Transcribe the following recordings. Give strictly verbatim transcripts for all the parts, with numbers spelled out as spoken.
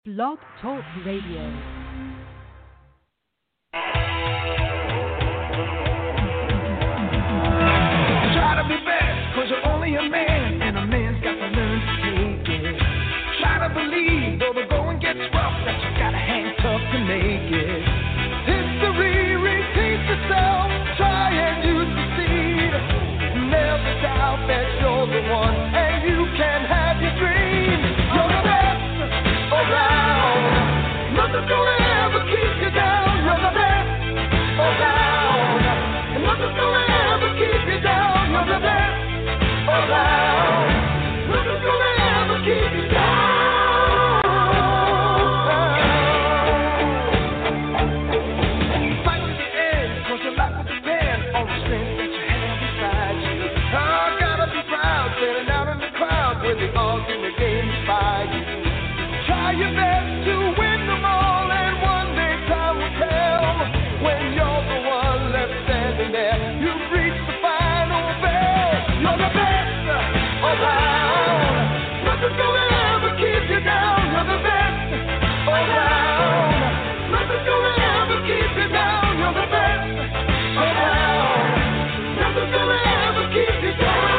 Blog Talk Radio. Try to be best, cause you're only a man, and a man's got to learn to take it. Try to believe, though the going gets rough, that you got a hand tough to make it. History repeats itself, try and you succeed. Never doubt that you're the one, and you can have your dream. You're the best around, nothing's gonna ever keep you down. You're the best around, and nothing's gonna ever keep you down. You're the best around, nothing's gonna ever keep you down. Fight to the end, cause your life will depend on the strength that you have inside you. I gotta be proud, standing out in the crowd when the ultimate game is by you. Try your best to win them all, and one day time will tell. When you're the one left standing there, you've reached the final bell. You're the best around, nothing's gonna ever keep you down. You're the best around, nothing's gonna ever keep you down. You're the best around, nothing's gonna ever keep you down.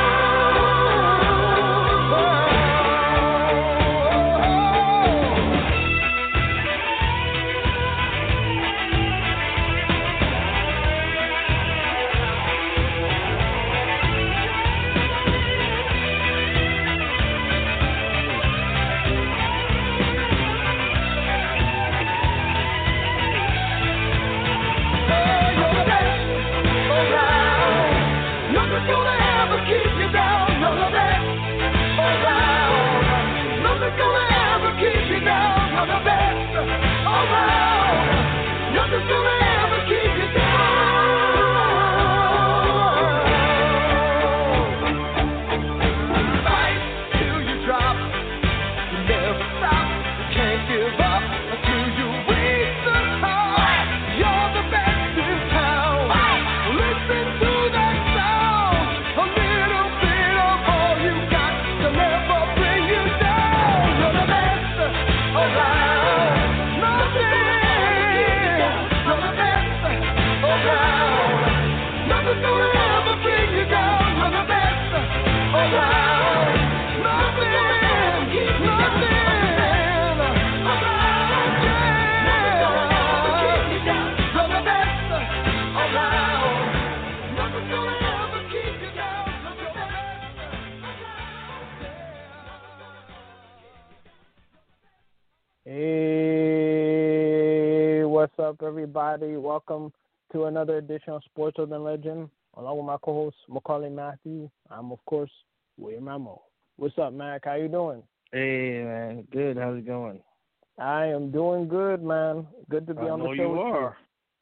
Hey, what's up, everybody? Welcome to another edition of Sports Urban Legend, along with my co-host Macaulay Matthew. I'm, of course, William Ramo. What's up, Mac? How you doing? Hey, man. Good. How's it going? I am doing good, man. Good to be I on the know show. you with are.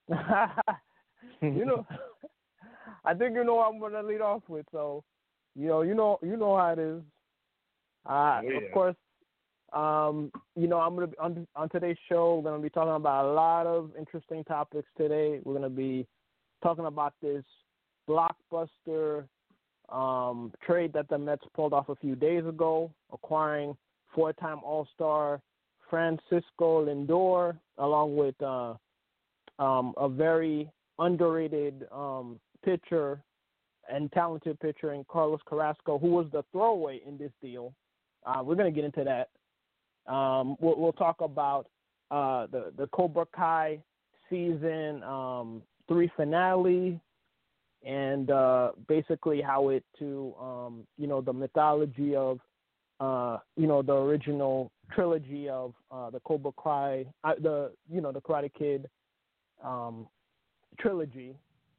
You. you know, I think you know what I'm gonna lead off with. So, you know, you know, you know how it is. Uh, Yeah. Of course. Um, you know, I'm gonna be on, on today's show. We're gonna be talking about a lot of interesting topics today. We're gonna be talking about this blockbuster um, trade that the Mets pulled off a few days ago, acquiring four-time All-Star Francisco Lindor, along with uh, um, a very underrated um, pitcher and talented pitcher in Carlos Carrasco, who was the throwaway in this deal. Uh, we're gonna get into that. Um, we'll, we'll talk about uh, the the Cobra Kai season um, three finale, and uh, basically how it to um, you know the mythology of uh, you know the original trilogy of uh, the Cobra Kai, uh, the you know the Karate Kid um, trilogy.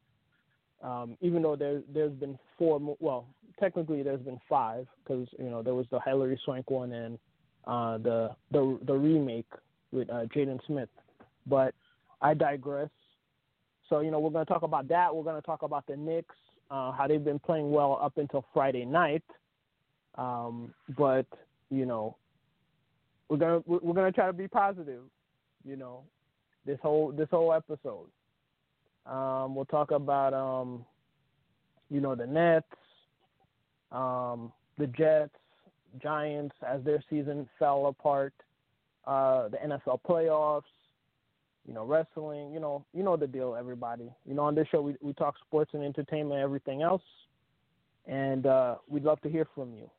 Um, even though there there's been four, mo- well technically there's been five because you know there was the Hilary Swank one and Uh, the the the remake with uh, Jaden Smith, but I digress. So you know we're going to talk about that. We're going to talk about the Knicks, uh, how they've been playing well up until Friday night. Um, but you know we're gonna we're going to try to be positive. You know this whole this whole episode. Um, we'll talk about um, you know the Nets, um, the Jets, Giants as their season fell apart, uh, the N F L playoffs, you know, wrestling, you know, you know the deal, everybody. You know, on this show we we talk sports and entertainment and everything else, and uh, we'd love to hear from you.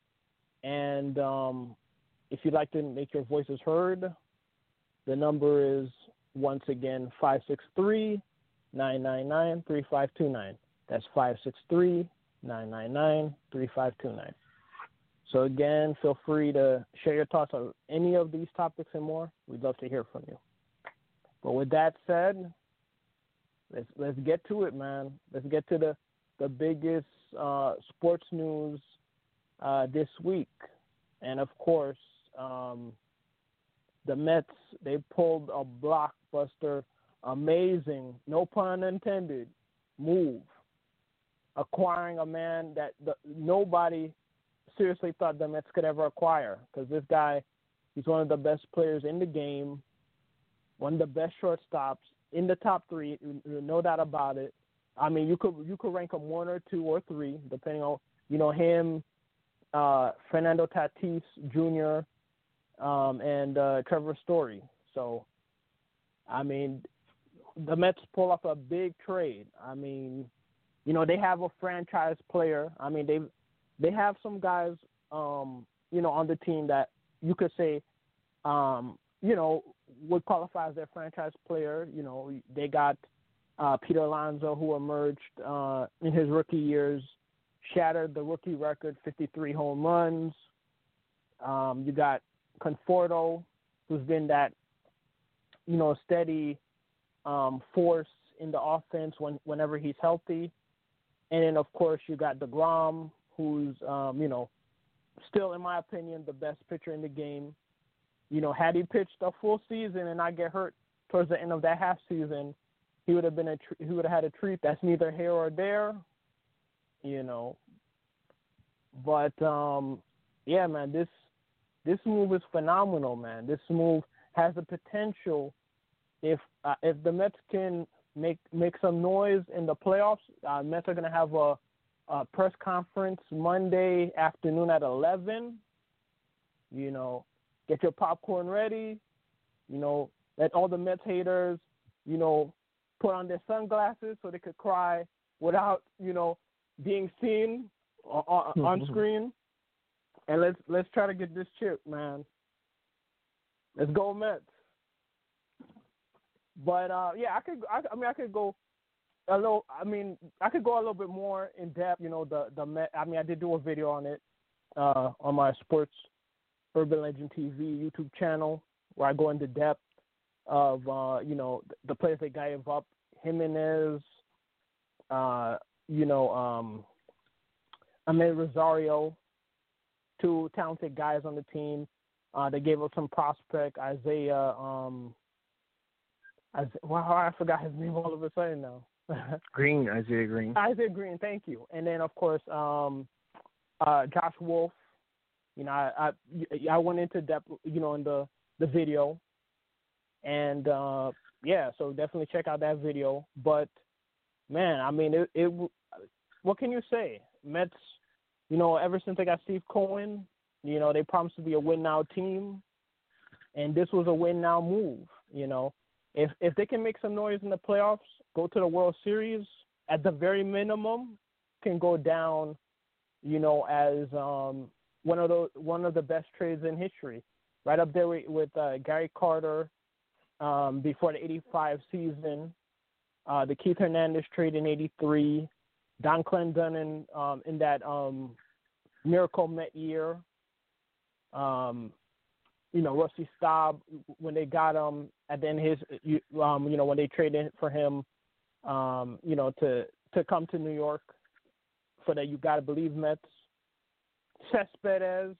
And um, if you'd like to make your voices heard, the number is, once again, five six three, nine nine nine, three five two nine. That's five six three, nine nine nine, three five two nine. So, again, feel free to share your thoughts on any of these topics and more. We'd love to hear from you. But with that said, let's let's get to it, man. Let's get to the, the biggest uh, sports news uh, this week. And, of course, um, the Mets, they pulled a blockbuster, amazing, no pun intended, move, acquiring a man that the, nobody seriously thought the Mets could ever acquire, because this guy, he's one of the best players in the game, one of the best shortstops in the top three, no doubt about it. I mean, you could you could rank him one or two or three, depending on, you know, him, uh, Fernando Tatis Junior, um, and uh, Trevor Story. So, I mean, the Mets pull off a big trade. I mean, you know, they have a franchise player. I mean, they they have some guys, um, you know, on the team that you could say, um, you know, would qualify as their franchise player. You know, they got uh, Peter Alonso, who emerged uh, in his rookie years, shattered the rookie record, fifty-three home runs. Um, you got Conforto, who's been that, you know, steady um, force in the offense when, whenever he's healthy. And then, of course, you got DeGrom, who's, um, you know, still, in my opinion, the best pitcher in the game. You know, had he pitched a full season and not get hurt towards the end of that half season, he would have been a he would have had a treat. That's neither here or there, you know. But um, yeah, man, this this move is phenomenal, man. This move has the potential, if uh, if the Mets can make make some noise in the playoffs. Uh, Mets are gonna have a, a press conference Monday afternoon at eleven. You know. Get your popcorn ready, you know, let all the Mets haters, you know, put on their sunglasses so they could cry without, you know, being seen on, on screen. And let's let's try to get this chip, man. Let's go Mets. But, uh, yeah, I could, I, I mean, I could go a little, I mean, I could go a little bit more in depth, you know, the, the Met, I mean, I did do a video on it uh, on my sports Urban Legend T V YouTube channel, where I go into depth of, uh, you know, the players that gave up. Jimenez, uh, you know, um, Ahmed Rosario, two talented guys on the team. Uh, they gave up some prospect, Isaiah, um, Isaiah, wow, I forgot his name all of a sudden now. Green, Isaiah Green. Isaiah Green, thank you. And then, of course, um, uh, Josh Wolf. You know, I, I I went into depth, you know, in the, the video, and uh, yeah, so definitely check out that video. But man, I mean, it, it what can you say? Mets, you know, ever since they got Steve Cohen, you know, they promised to be a win now team, and this was a win now move. You know, if if they can make some noise in the playoffs, go to the World Series, at the very minimum, can go down, you know, as um. One of the one of the best trades in history, right up there with, with uh, Gary Carter um, before the eighty-five season, uh, the Keith Hernandez trade in eighty-three, Don Clendenon um, in that um, miracle Met year, um, you know, Rusty Staub when they got him at the end of his, um, you know, when they traded for him, um, you know, to to come to New York for the You Gotta Believe Mets. Cespedes,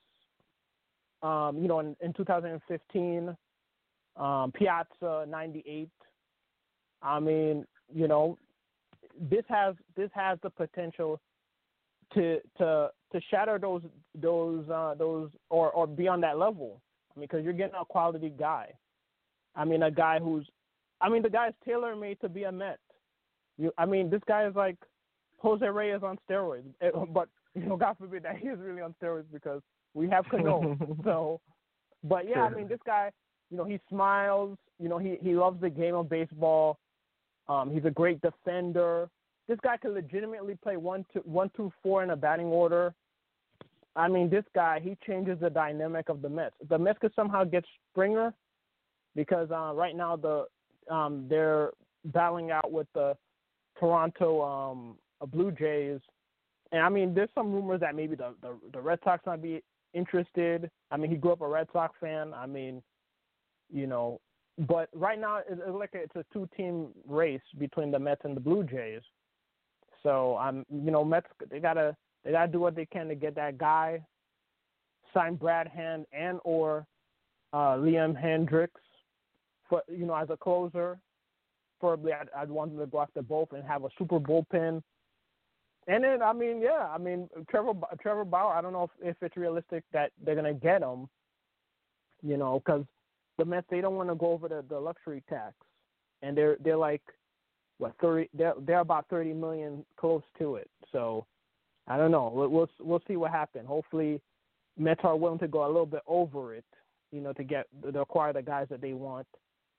um, you know, in, in two thousand fifteen, um, Piazza, ninety-eight. I mean, you know, this has this has the potential to to to shatter those those uh, those or or be on that level. I mean, because you're getting a quality guy. I mean, a guy who's, I mean, the guy's tailor made to be a Met. You, I mean, this guy is like Jose Reyes on steroids, but. You know, God forbid that he is really on steroids because we have Cano. so, But yeah, I mean, this guy, you know, he smiles. You know, he he loves the game of baseball. Um, he's a great defender. This guy can legitimately play one, two, one, two, four in a batting order. I mean, this guy, he changes the dynamic of the Mets. If the Mets could somehow get Springer, because uh, right now the um, they're battling out with the Toronto um, Blue Jays. And, I mean, there's some rumors that maybe the, the, the Red Sox might be interested. I mean, he grew up a Red Sox fan. I mean, you know, but right now it's like a, it's a two-team race between the Mets and the Blue Jays. So, um, you know, Mets, they gotta they gotta do what they can to get that guy, sign Brad Hand and or uh, Liam Hendricks, for you know, as a closer. Probably, I'd, I'd want them to go after both and have a super bullpen. And then, I mean, yeah, I mean, Trevor Trevor Bauer. I don't know if, if it's realistic that they're gonna get him. You know, because the Mets, they don't want to go over the, the luxury tax, and they're they're like what thirty? They're they're about thirty million close to it. So I don't know. We'll we'll, we'll see what happens. Hopefully, Mets are willing to go a little bit over it, you know, to get to acquire the guys that they want.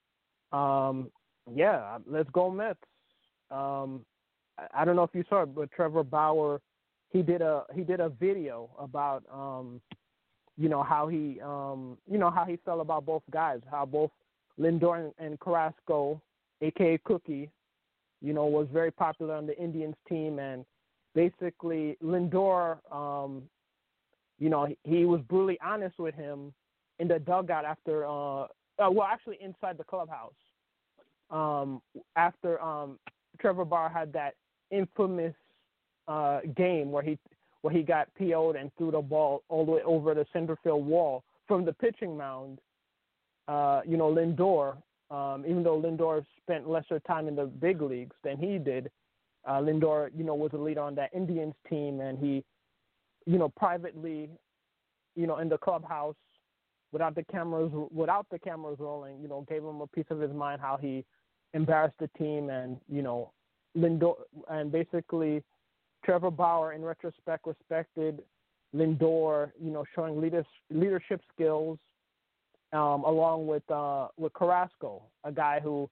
Um, yeah, let's go Mets. Um, I, I don't know if you saw it, but Trevor Bauer, he did a he did a video about um. you know, how he, um, you know, how he felt about both guys, how both Lindor and, and Carrasco, a k a. Cookie, you know, was very popular on the Indians team. And basically Lindor, um, you know, he, he was brutally honest with him in the dugout after, uh, uh, well, actually inside the clubhouse, um, after um, Trevor Bauer had that infamous uh, game where he, where he got P O'd and threw the ball all the way over the center field wall from the pitching mound. Uh, you know, Lindor, um, even though Lindor spent lesser time in the big leagues than he did, uh, Lindor, you know, was a leader on that Indians team, and he, you know, privately, you know, in the clubhouse, without the cameras, without the cameras rolling, you know, gave him a piece of his mind how he embarrassed the team, and you know, Lindor, and basically Trevor Bauer, in retrospect, respected Lindor, you know, showing leaders, leadership skills, um, along with uh, with Carrasco, a guy who,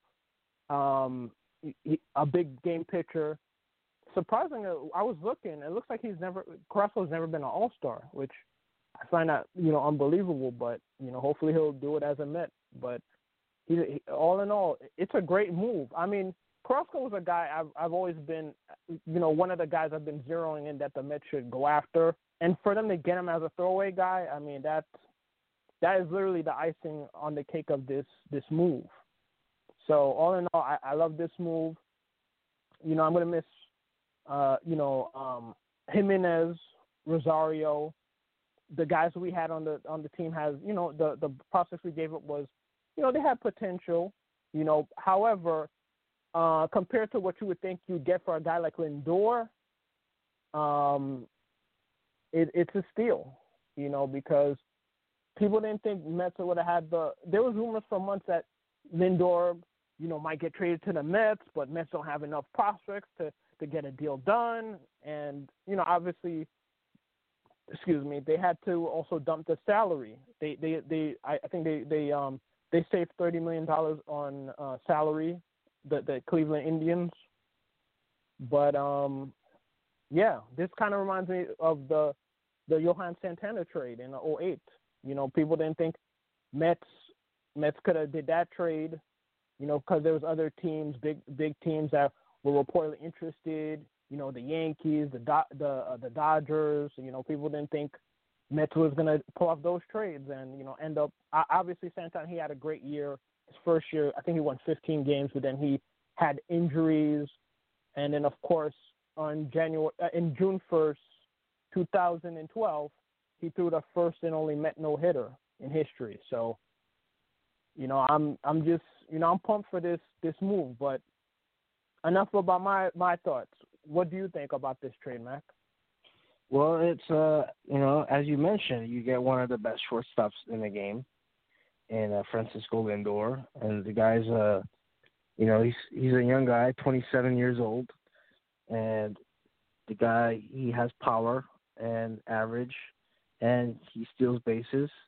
um, he, a big game pitcher. Surprisingly, I was looking. It looks like he's never Carrasco's never been an All-Star, which I find that you know unbelievable. But you know, hopefully he'll do it as a Met. But he, he, all in all, it's a great move. I mean, Carrasco was a guy I've I've always been, you know, one of the guys I've been zeroing in that the Mets should go after. And for them to get him as a throwaway guy, I mean, that that is literally the icing on the cake of this this move. So all in all, I, I love this move. You know, I'm gonna miss, uh, you know, um, Jimenez, Rosario, the guys we had on the on the team has, you know, the the prospects we gave up was, you know, they had potential. You know, however. Uh, compared to what you would think you'd get for a guy like Lindor, um, it, it's a steal, you know, because people didn't think Mets would have had the – there was rumors for months that Lindor, you know, might get traded to the Mets, but Mets don't have enough prospects to, to get a deal done. And, you know, obviously, excuse me, they had to also dump the salary. They, they, they I think they, they, um, they saved thirty million dollars on uh, salary. The, the Cleveland Indians. But, um, yeah, this kind of reminds me of the the Johan Santana trade in oh eight. You know, people didn't think Mets Mets could have did that trade, you know, because there was other teams, big big teams that were reportedly interested, you know, the Yankees, the Do- the uh, the Dodgers. You know, people didn't think Mets was going to pull off those trades and, you know, end up – obviously Santana, he had a great year. His first year, I think he won fifteen games, but then he had injuries. And then, of course, on January, uh, in June first, two thousand twelve, he threw the first and only Met no-hitter in history. So, you know, I'm I'm just, you know, I'm pumped for this this move. But enough about my, my thoughts. What do you think about this trade, Mac? Well, it's, uh, you know, as you mentioned, you get one of the best shortstops in the game. And uh, Francisco Lindor, and the guy's, uh, you know, he's he's a young guy, twenty-seven years old, and the guy, he has power and average, and he steals bases,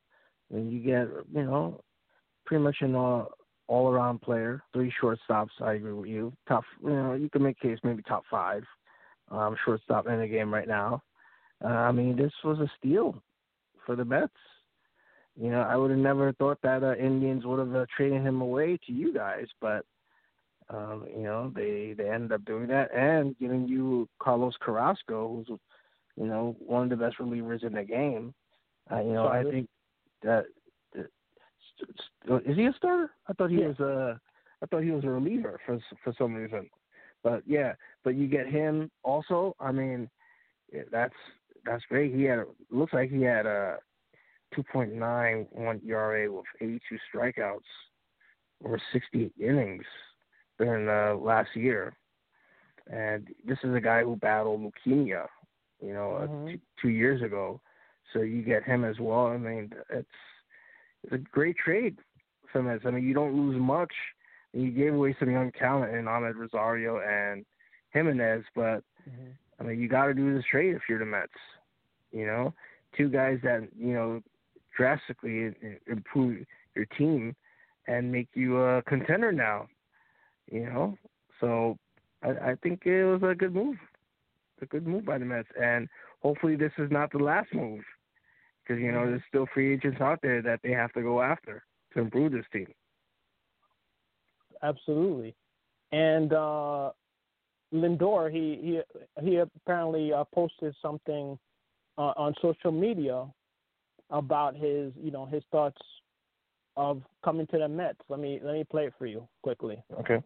And you get, you know, pretty much an all all around player. Three shortstops. I agree with you. Top, you know, you can make a case maybe top five um, shortstop in the game right now. Uh, I mean, this was a steal for the Mets. You know, I would have never thought that uh, Indians would have uh, traded him away to you guys, but um, you know, they they ended up doing that and giving you Carlos Carrasco, who's, you know, one of the best relievers in the game. Uh, you know, Starter. I think that. Is he a starter? I thought he yeah. was a. I thought he was a reliever for for some reason. But yeah, but you get him also. I mean, yeah, that's that's great. He had looks like he had a two point nine one E R A with eighty-two strikeouts over sixty-eight innings during uh, last year. And this is a guy who battled leukemia, you know, Mm-hmm. uh, t- two years ago. So you get him as well. I mean, it's it's a great trade for Mets. I mean, you don't lose much. And you gave away some young talent in Ahmed Rosario and Jimenez, but Mm-hmm. I mean, you got to do this trade if you're the Mets. You know, two guys that, you know, drastically improve your team and make you a contender now. You know, so I, I think it was a good move, a good move by the Mets, and hopefully this is not the last move. Because, you know, there's still free agents out there that they have to go after to improve this team. Absolutely. And uh, Lindor, he he he apparently uh, posted something uh, on social media about his, you know, his thoughts of coming to the Mets. Let me let me play it for you quickly. Okay.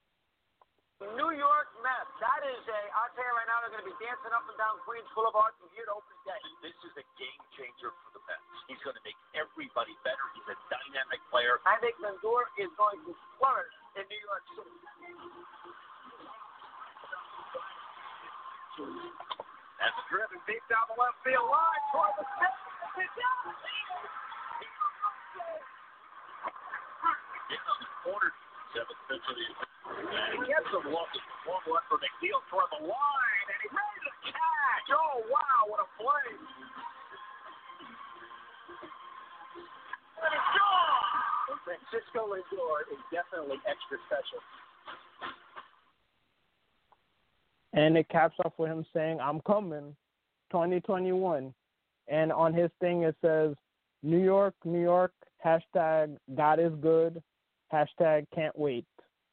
New York Mets. That is a, I'll tell you right now, they're going to be dancing up and down Queens Boulevard from here to opening day. This is a game changer for the Mets. He's going to make everybody better. He's a dynamic player. I think Lindor is going to flourish in New York City. That's a driven deep down the left field line toward the fence. It's down the field. Getting on the corner, seventh pitch of the and he gets him looking. One left for McNeil toward the line, and he's ready to catch. Oh, wow, what a play. And it's gone. Francisco Lindor is definitely extra special. And it caps off with him saying, "I'm coming, twenty twenty-one." And on his thing it says, "New York, New York, hashtag God is good, hashtag can't wait."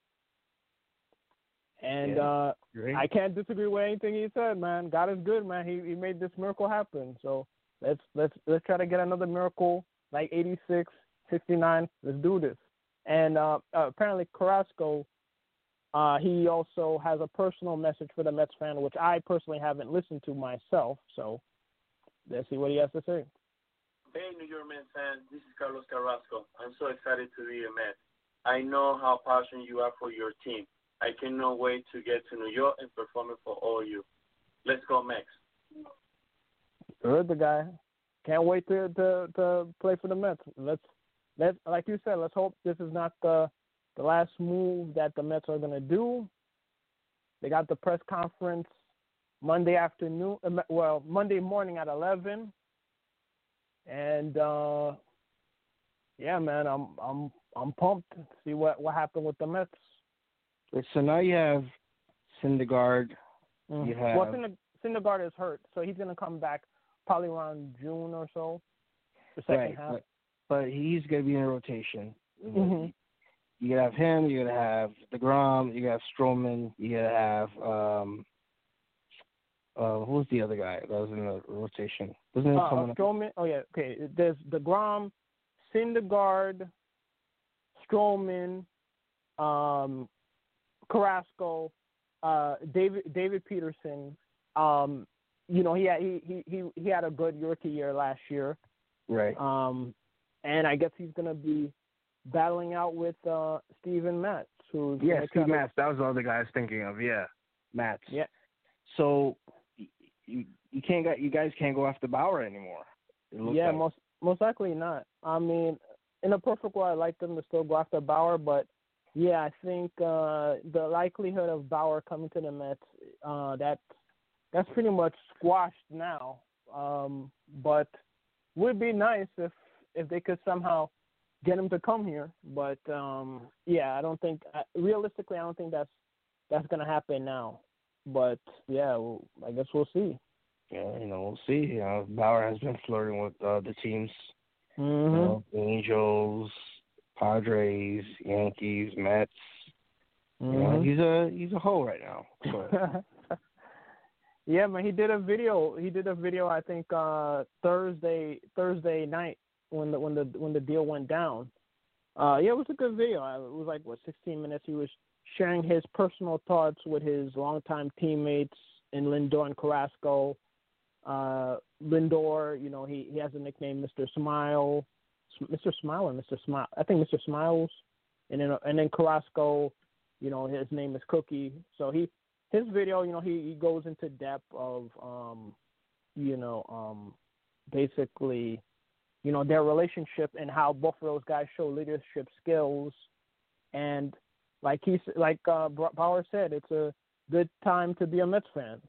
And Yeah, uh, great. I can't disagree with anything he said, man. God is good, man. He he made this miracle happen. So let's let's let's try to get another miracle like eighty-six, sixty-nine. Let's do this. And uh, uh, apparently Carrasco, uh, he also has a personal message for the Mets fan, which I personally haven't listened to myself. So let's see what he has to say. Hey, New York Mets fans, this is Carlos Carrasco. I'm so excited to be a Met. I know how passionate you are for your team. I cannot wait to get to New York and perform it for all of you. Let's go, Mets. Good, the guy. Can't wait to, to, to play for the Mets. Let's let like you said. Let's hope this is not the the last move that the Mets are gonna do. They got the press conference Monday afternoon. Well, Monday morning at eleven. And uh, yeah, man, I'm I'm I'm pumped to see what, what happened with the Mets. So now you have Syndergaard. Mm-hmm. You have Well, Synd- Syndergaard is hurt, so he's gonna come back probably around June or so, the second right, half. but, but he's gonna be in rotation. Mm-hmm. You gotta have him. You gotta have DeGrom. You gotta have Stroman. You gotta have um. Uh, who was the other guy that was in the rotation? Wasn't there Uh, someone? Stroman. Oh yeah, okay. There's DeGrom, Syndergaard, Stroman, um, Carrasco, uh, David David Peterson. Um, you know, he had he, he, he, he had a good rookie year last year. Right. Um, and I guess he's gonna be battling out with uh, Steven Matz, who's Yeah, gonna Steve kinda- Matz. That was the other guy I was thinking of. Yeah, Matz. Yeah. So you you can't get you guys can't go after Bauer anymore. It looks Yeah, like. most most likely not. I mean, in a perfect world, I'd like them to still go after Bauer, but yeah, I think uh, the likelihood of Bauer coming to the Mets, uh, that that's pretty much squashed now. Um, but would be nice if if they could somehow get him to come here. But um, yeah, I don't think realistically, I don't think that's that's gonna happen now. But yeah, well, I guess we'll see. Yeah, you know, we'll see. You know, Bauer has been flirting with uh, the teams. Mm-hmm. You know, Angels, Padres, Yankees, Mets. Mm-hmm. You know, he's a he's a hoe right now. So. Yeah, man, he did a video. He did a video. I think uh, Thursday Thursday night when the when the when the deal went down. Uh, yeah, it was a good video. It was like what sixteen minutes. He was sharing his personal thoughts with his longtime teammates in Lindor and Carrasco. Uh, Lindor, you know, he, he has a nickname, Mister Smile, Mister Smile or Mister Smile. I think Mister Smiles, and then and then Carrasco, you know, his name is Cookie. So he his video, you know, he, he goes into depth of, um, you know, um, basically, you know, their relationship and how both of those guys show leadership skills. And like he's like uh, Bauer said, it's a good time to be a Mets fan.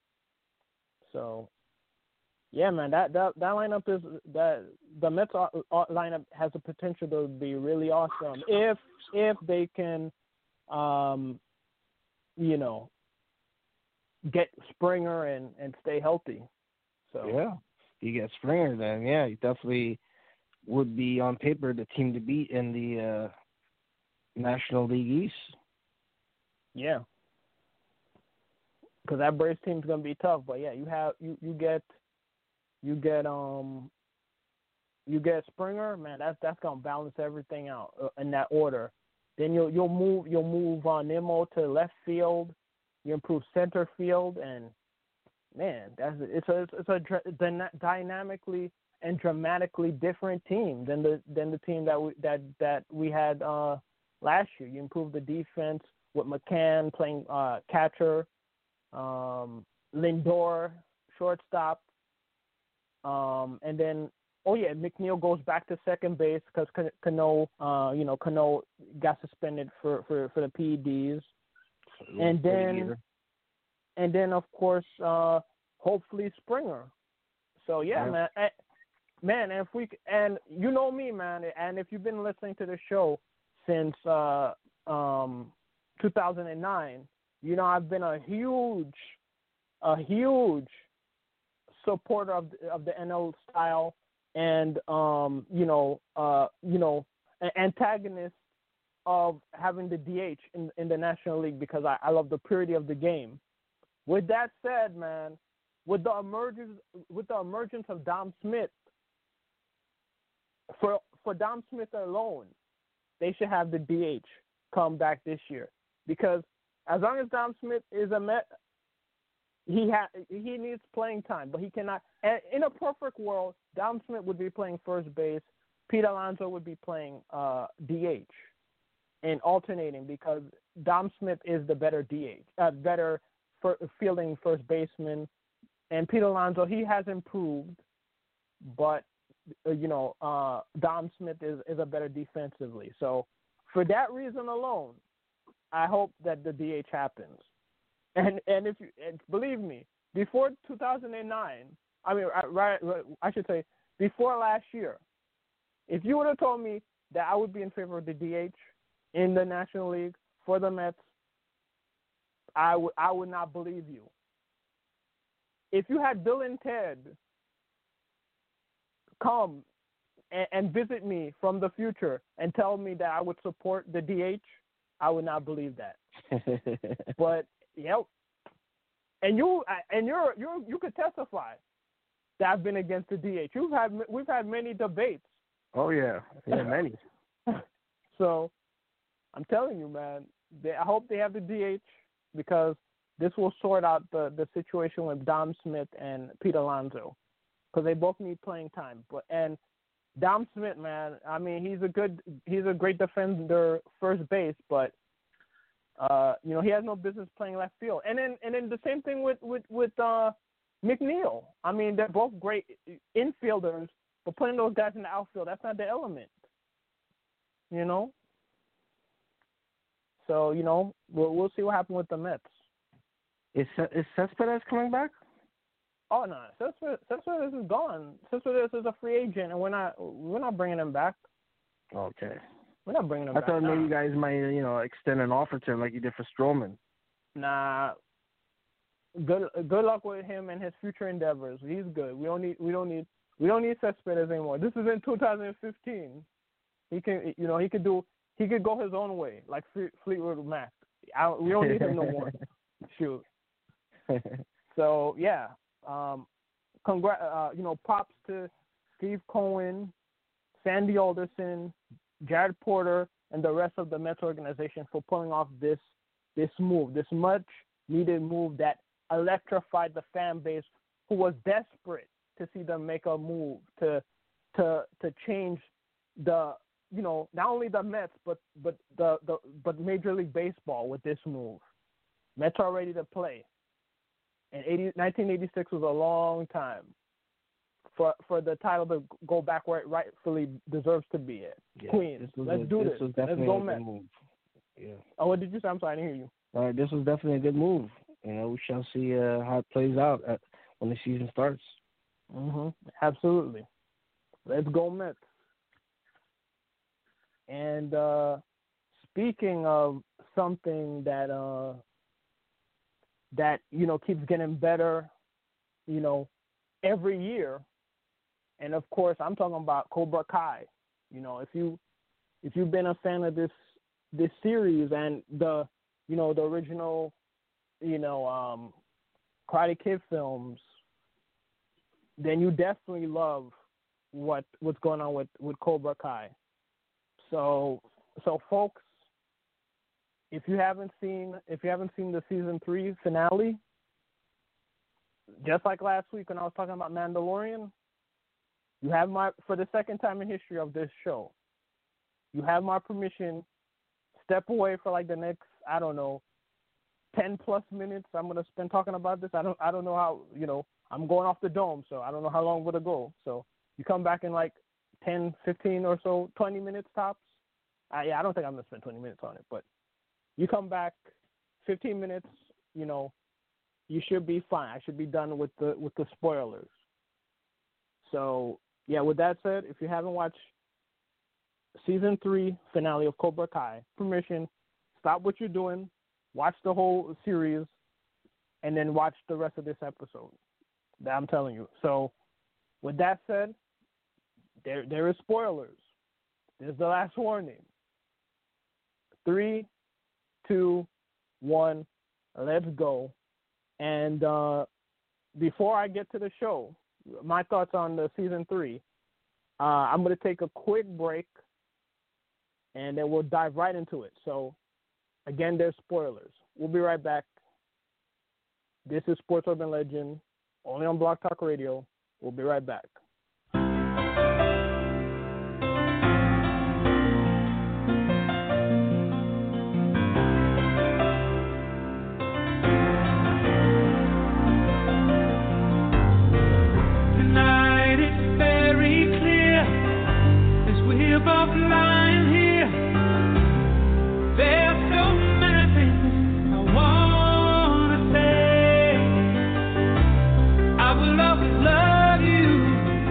So, yeah, man, that that, that lineup is that the Mets lineup has the potential to be really awesome if if they can, um, you know, get Springer and, and stay healthy. So yeah, you get Springer, then yeah, you definitely would be on paper the team to beat in the uh, National League East. Yeah, because that Braves team's gonna be tough. But yeah, you have you, you get you get um you get Springer, man. That's that's gonna balance everything out uh, in that order. Then you'll you'll move you'll move uh, Nimmo to left field. You improve center field, and man, that's it's a it's a dyna- dynamically and dramatically different team than the than the team that we that that we had uh, last year. You improve the defense with McCann playing uh, catcher, um, Lindor shortstop, um, and then oh yeah, McNeil goes back to second base because Cano, uh, you know, Cano got suspended for, for, for the P E Ds. And then, and then of course, uh, hopefully Springer. So yeah, yeah. man, and, man, and if we and you know me, man, and if you've been listening to the show since uh, um, two thousand nine, you know I've been a huge, a huge supporter of of the N L style, and um, you know, uh, you know, an antagonist of having the D H in, in the National League because I, I love the purity of the game. With that said, man, with the emergence with the emergence of Dom Smith, for for Dom Smith alone, they should have the D H come back this year because as long as Dom Smith is a Met, he ha- he needs playing time, but he cannot. And in a perfect world, Dom Smith would be playing first base, Pete Alonso would be playing uh, D H. And alternating because Dom Smith is the better D H, uh, better for fielding first baseman, and Pete Alonso he has improved, but uh, you know uh, Dom Smith is, is a better defensively. So for that reason alone, I hope that the D H happens. And and if you and believe me, before two thousand nine, I mean right, I should say before last year, if you would have told me that I would be in favor of the D H in the National League for the Mets, I would I would not believe you. If you had Bill and Ted come and, and visit me from the future and tell me that I would support the D H, I would not believe that. But yep, and you and you're you you could testify that I've been against the D H. You've had we've had many debates. Oh yeah, yeah, many. So. I'm telling you, man, they, I hope they have the D H because this will sort out the, the situation with Dom Smith and Pete Alonso because they both need playing time. But and Dom Smith, man, I mean, he's a good, he's a great defender, first base, but uh, you know, he has no business playing left field. And then and then the same thing with with with uh, McNeil. I mean, they're both great infielders, but putting those guys in the outfield, that's not the element. You know. So, you know, we'll we'll see what happens with the Mets. Is is Cespedes coming back? Oh no, Cespedes, Cespedes is gone. Cespedes is a free agent, and we're not we're not bringing him back. Okay. We're not bringing him I back. thought maybe nah. you guys might, you know, extend an offer to him like you did for Stroman. Nah. Good good luck with him and his future endeavors. He's good. We don't need we don't need we don't need Cespedes anymore. This is in two thousand fifteen. He can you know he could do he could go his own way like Fleetwood Mac. I, we don't need him no more. Shoot. So yeah, um, congr- uh, you know, props to Steve Cohen, Sandy Alderson, Jared Porter, and the rest of the Mets organization for pulling off this this move, this much needed move that electrified the fan base, who was desperate to see them make a move to to to change the you know not only the Mets but but the, the but Major League Baseball with this move. Mets are ready to play. And nineteen eighty-six was a long time for for the title to go back where it rightfully deserves to be at. Yeah, Queens, let's a, do this. this. Was definitely Let's go a Mets. good move. Yeah. Oh, what did you say? I'm sorry, I didn't hear you. All right, this was definitely a good move. You know, we shall see uh, how it plays out at, when the season starts. Mhm. Absolutely. Let's go Mets. And uh, speaking of something that uh, that you know keeps getting better, you know, every year, and of course I'm talking about Cobra Kai. You know, if you if you've been a fan of this this series and the you know the original you know um, Karate Kid films, then you definitely love what what's going on with, with Cobra Kai. So so folks, if you haven't seen if you haven't seen the season three finale, just like last week when I was talking about Mandalorian, you have my for the second time in history of this show, you have my permission. Step away for like the next, I don't know, ten plus minutes. I'm gonna spend talking about this. I don't I don't know how you know I'm going off the dome, so I don't know how long it'll go. So you come back in like ten, fifteen or so, twenty minutes tops. Uh, yeah, I don't think I'm gonna spend twenty minutes on it, but you come back fifteen minutes. You know, you should be fine. I should be done with the with the spoilers. So yeah, with that said, if you haven't watched season three finale of Cobra Kai, permission, stop what you're doing, watch the whole series, and then watch the rest of this episode. That I'm telling you. So with that said, there there is spoilers. There's the last warning. Three, two, one, let's go. And uh, before I get to the show, my thoughts on the season three, uh, I'm going to take a quick break, and then we'll dive right into it. So, again, there's spoilers. We'll be right back. This is Sports Urban Legend, only on Blog Talk Radio. We'll be right back. Tonight it's very clear as we're both lying here. There's so many things I wanna say. I will always love you.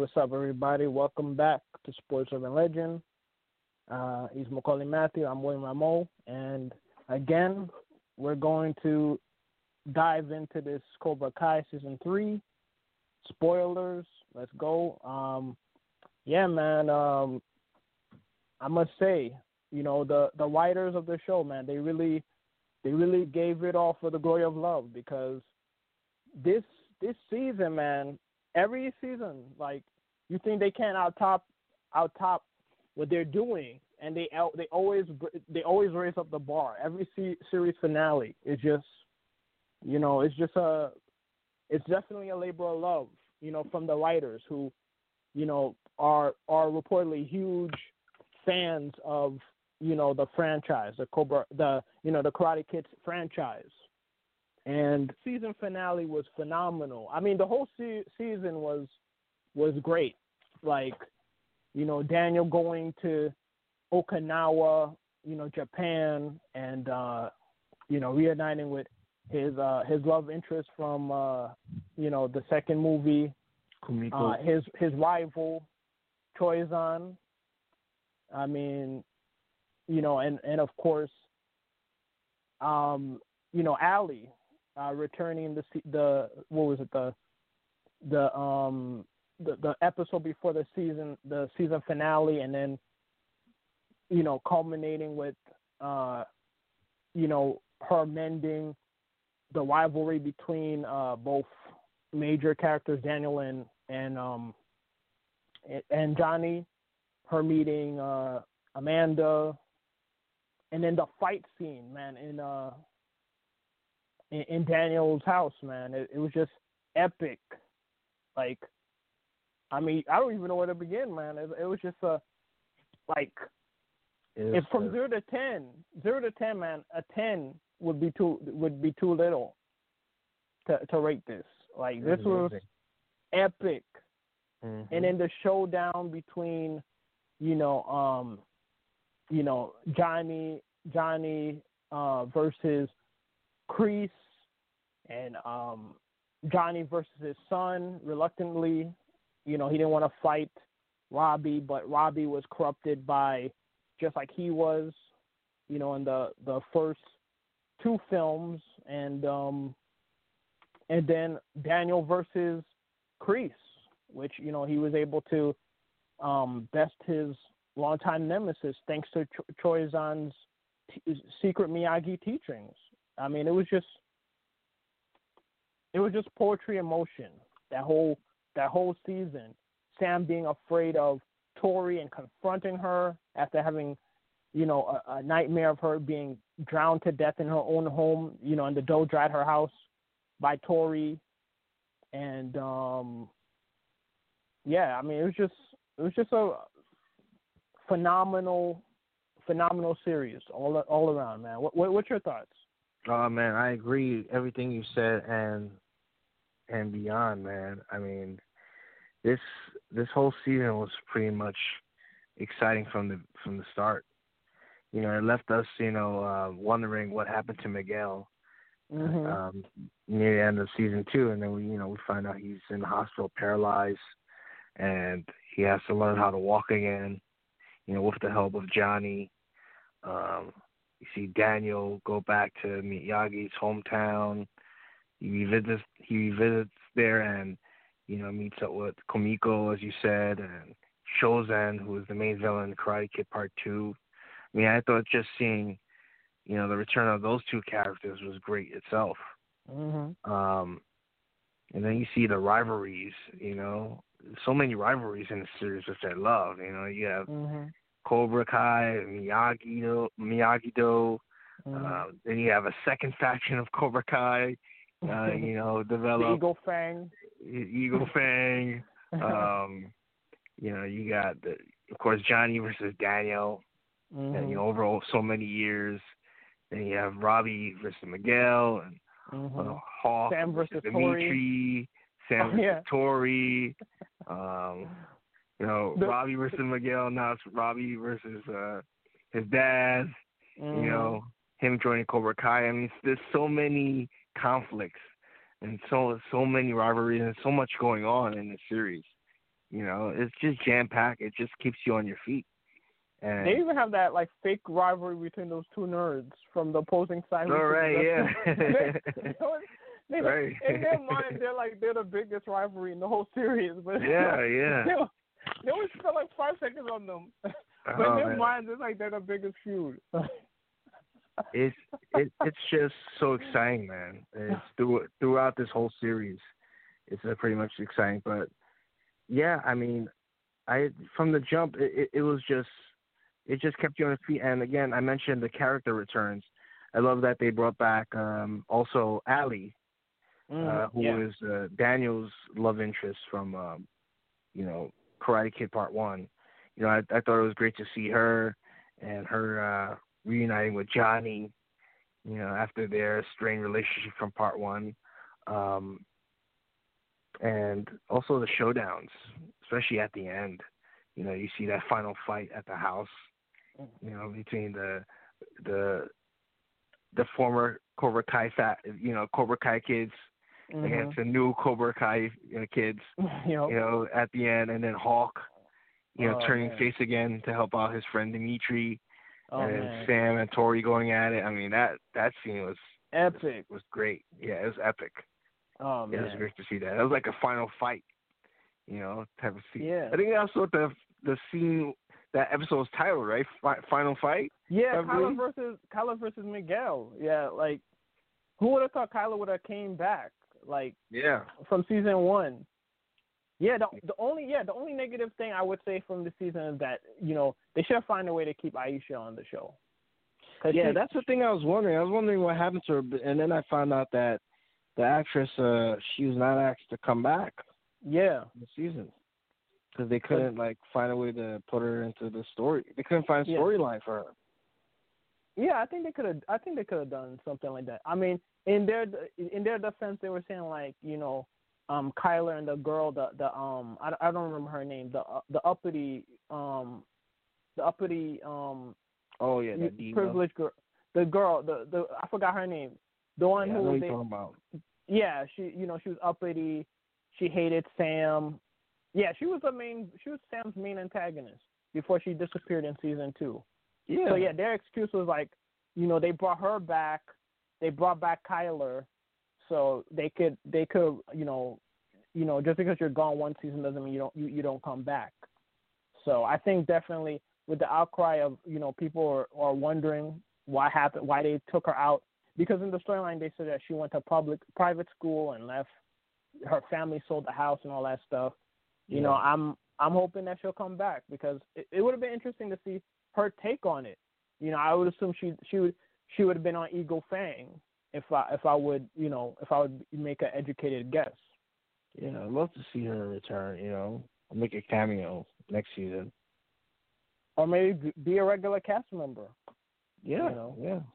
what's up, everybody? Welcome back to Sports Urban Legend. Uh, he's Macaulay Matthew. I'm William Rameau. And again, we're going to dive into this Cobra Kai Season three. Spoilers. Let's go. Um, yeah, man. Um, I must say, you know, the, the writers of the show, man, they really they really gave it all for the glory of love, because this this season, man, every season, like, you think they can't out top out top what they're doing, and they out, they always they always raise up the bar. Every se- series finale is just, you know, it's just a it's definitely a labor of love, you know, from the writers who, you know, are are reportedly huge fans of, you know, the franchise, the Cobra, the you know the Karate Kid franchise. And season finale was phenomenal. I mean, the whole se- season was was great. Like, you know, Daniel going to Okinawa, you know, Japan, and uh, you know, reuniting with his uh, his love interest from uh, you know, the second movie, Kumiko. uh, his his rival, Choizan. I mean, you know, and, and of course, um, you know, Ali uh, returning the the what was it the the um the, the episode before the season the season finale, and then, you know, culminating with uh you know, her mending the rivalry between uh both major characters, Daniel and and um and Johnny, her meeting uh Amanda. And then the fight scene, man, in uh, in, in Daniel's house, man, it, it was just epic. Like, I mean, I don't even know where to begin, man. It, it was just a, like, if from zero to ten, zero to ten, man, a ten would be too would be too little to to rate this. Like, this was epic. Mm-hmm. And then the showdown between, you know, um. you know, Johnny Johnny uh, versus Kreese, and um, Johnny versus his son, reluctantly. You know, he didn't want to fight Robbie, but Robbie was corrupted by, just like he was, you know, in the, the first two films. And um, and then Daniel versus Kreese, which, you know, he was able to um, best his longtime nemesis, thanks to Cho- Choizan's t- secret Miyagi teachings. I mean, it was just, it was just poetry in motion. That whole, that whole season, Sam being afraid of Tori and confronting her after having, you know, a, a nightmare of her being drowned to death in her own home, you know, in the dough dry at her house by Tori, and um, yeah, I mean, it was just, it was just a phenomenal, phenomenal series all all around, man. What, what what's your thoughts? Oh man, I agree everything you said and and beyond, man. I mean, this this whole season was pretty much exciting from the from the start. You know, it left us, you know, uh, wondering what happened to Miguel mm-hmm. um, near the end of season two, and then we, you know, we find out he's in the hospital, paralyzed, and he has to learn how to walk again. You know, with the help of Johnny. Um, you see Daniel go back to Miyagi's hometown. He revisits, he revisits there and, you know, meets up with Kumiko, as you said, and Chozen, who is the main villain in Karate Kid Part two. I mean, I thought just seeing, you know, the return of those two characters was great itself. Mm-hmm. Um, and then you see the rivalries, you know. So many rivalries in the series, which I love. You know, you have mm-hmm. Cobra Kai, Miyagi-Do, Miyagi-Do. Mm-hmm. Uh, then you have a second faction of Cobra Kai, uh, you know, develop. Eagle Fang. Eagle Fang. um, you know, you got, the, of course, Johnny versus Daniel. Mm-hmm. And, you know, over so many years. Then you have Robbie versus Miguel, and mm-hmm. uh, Hawk Sam versus, versus Dimitri. Tori. Sam versus yeah. Tori. Um, you know, the, Robbie versus Miguel. Now it's Robbie versus uh, his dad. Mm. You know, him joining Cobra Kai. I mean, there's so many conflicts and so so many rivalries and so much going on in the series. You know, it's just jam packed. It just keeps you on your feet. And they even have that like fake rivalry between those two nerds from the opposing side. All right, yeah. they, they, right. In their mind, they're like they're the biggest rivalry in the whole series. But yeah, yeah. They, they always spend like five seconds on them. But oh, in their man. minds, it's like they're the biggest feud. it's it, it's just so exciting, man. It's through, throughout this whole series, it's uh, pretty much exciting. But yeah, I mean, I from the jump, it, it, it was just it just kept you on your feet. And again, I mentioned the character returns. I love that they brought back um, also Allie, mm, uh, who yeah. is uh, Daniel's love interest from um, you know Karate Kid Part One. You know, I, I thought it was great to see her and her uh, reuniting with Johnny, you know, after their strained relationship from Part One. Um, and also the showdowns, especially at the end. You know, you see that final fight at the house, you know, between the the the former Cobra Kai fat, you know, Cobra Kai kids mm-hmm. against the new Cobra Kai you know, kids, yep. you know, at the end, and then Hawk, you know, oh, turning man. face again to help out his friend Dimitri, oh, and man. Sam and Tori going at it. I mean, that that scene was epic. Was, was great. Yeah, it was epic. Oh man, yeah, it was great to see that. It was like a final fight, you know, type of scene. Yeah. I think that's what the the scene that episode was titled, right? Fi- final fight. Yeah, Kylo Kylo versus Kylo versus Miguel. Yeah, like who would have thought Kylo would have came back? Like yeah, from season one. Yeah, the the only yeah the only negative thing I would say from the season is that you know they should find a way to keep Aisha on the show. Yeah, she, that's the thing I was wondering. I was wondering what happened to her, and then I found out that the actress uh, she was not asked to come back. Yeah, the season because they couldn't like find a way to put her into the story. They couldn't find a storyline yeah. for her. Yeah, I think they could have. I think they could have done something like that. I mean, in their in their defense, they were saying like you know, um, Kyler and the girl, the the um, I, I don't remember her name, the uh, the uppity um, the uppity um. Oh yeah, that privileged girl, the girl, the the I forgot her name, the one yeah, who I know they, you're talking about. Yeah, she you know she was uppity, she hated Sam. Yeah, she was the main. She was Sam's main antagonist before she disappeared in season two. Yeah. So yeah, their excuse was like, you know, they brought her back, they brought back Kyler, so they could they could you know, you know just because you're gone one season doesn't mean you don't you, you don't come back. So I think definitely with the outcry of you know people are, are wondering why happened why they took her out, because in the storyline they said that she went to public private school and left, her family sold the house and all that stuff. You yeah. know, I'm I'm hoping that she'll come back because it, it would have been interesting to see her take on it. You know, I would assume she she would she would have been on Eagle Fang if I if I would you know if I would make an educated guess. Yeah, I'd love to see her return. You know, I'll make a cameo next season, or maybe be a regular cast member. Yeah, you know? yeah.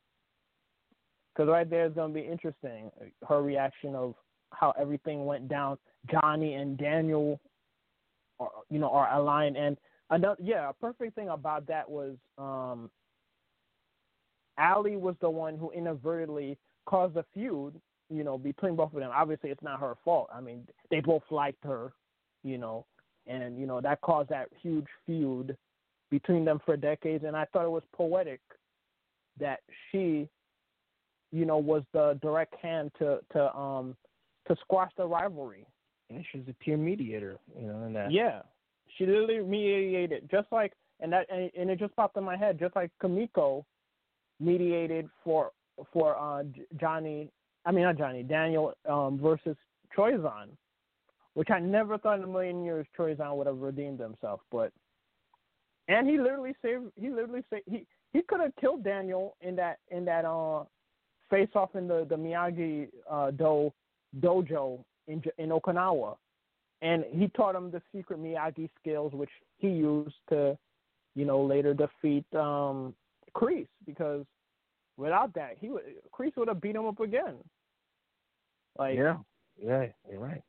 Because right there is going to be interesting. Her reaction of how everything went down. Johnny and Daniel, are, you know, are aligned. And another, yeah, a perfect thing about that was um, Allie was the one who inadvertently caused a feud, you know, between both of them. Obviously, it's not her fault. I mean, they both liked her, you know, and, you know, that caused that huge feud between them for decades. And I thought it was poetic that she, you know, was the direct hand to, to, um, to squash the rivalry. Yeah, she was a peer mediator, you know, and that. Yeah, she literally mediated, just like, and that, and, and it just popped in my head, just like Kamiko mediated for for uh, Johnny, I mean not Johnny, Daniel um, versus Troyzon, which I never thought in a million years Troyzon would have redeemed himself, but, and he literally saved, he literally saved, he he could have killed Daniel in that in that uh face off in the the Miyagi uh, do dojo in in Okinawa, and he taught him the secret Miyagi skills, which he used to, you know, later defeat um, Kreese. Because without that, he would Kreese would have beat him up again. Like yeah, yeah, you're right.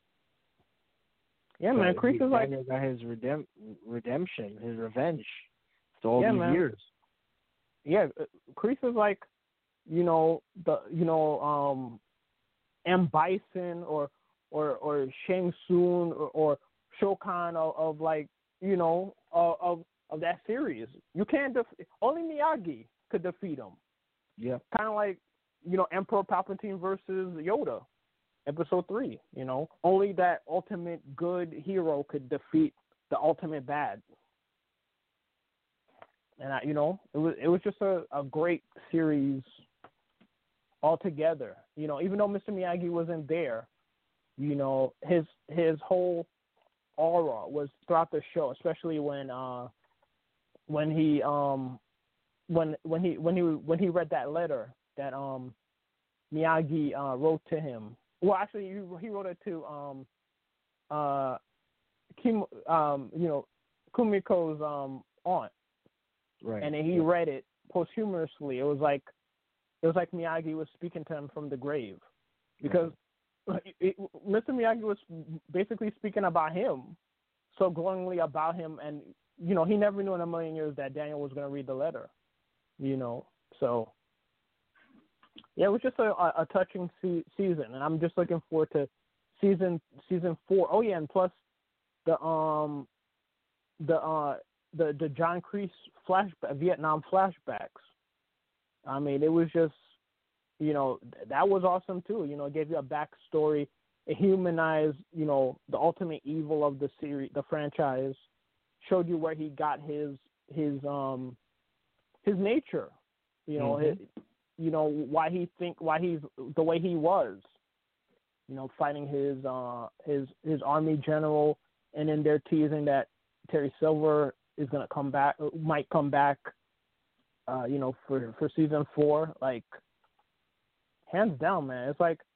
Yeah, man, Kreese is like got his redemp- redemption, his revenge, for all yeah, these man. years. Yeah, Kreese is like, you know, the you know, um, M. Bison or or or Shang Tsung or, or Shokan of, of like you know of, of of that series. You can't def- only Miyagi could defeat him. Yeah. Kind of like you know Emperor Palpatine versus Yoda, Episode three. You know, only that ultimate good hero could defeat the ultimate bad. And I, you know, it was it was just a, a great series altogether. You know, even though Mister Miyagi wasn't there, you know, his his whole aura was throughout the show, especially when uh when he um when when he when he when he read that letter that um Miyagi uh, wrote to him. Well, actually, he, he wrote it to um uh Kim um you know Kumiko's um aunt. Right. And then he yeah. read it posthumously. It was like it was like Miyagi was speaking to him from the grave, because it, it, Mister Miyagi was basically speaking about him, so glowingly about him, and you know he never knew in a million years that Daniel was going to read the letter, you know. So yeah, it was just a, a, a touching se- season, and I'm just looking forward to season season four. Oh yeah, and plus the um the uh. The the John Kreese flashback, Vietnam flashbacks. I mean, it was just, you know, that was awesome too. You know, it gave you a backstory. It humanized, you know, the ultimate evil of the series, the franchise. Showed you where he got his his um his nature. You know, mm-hmm. his, you know why he think why he's the way he was. You know, fighting his uh his his army general, and then they're teasing that Terry Silver is gonna come back, might come back, uh, you know, for, for season four. Like, hands down, man. It's like,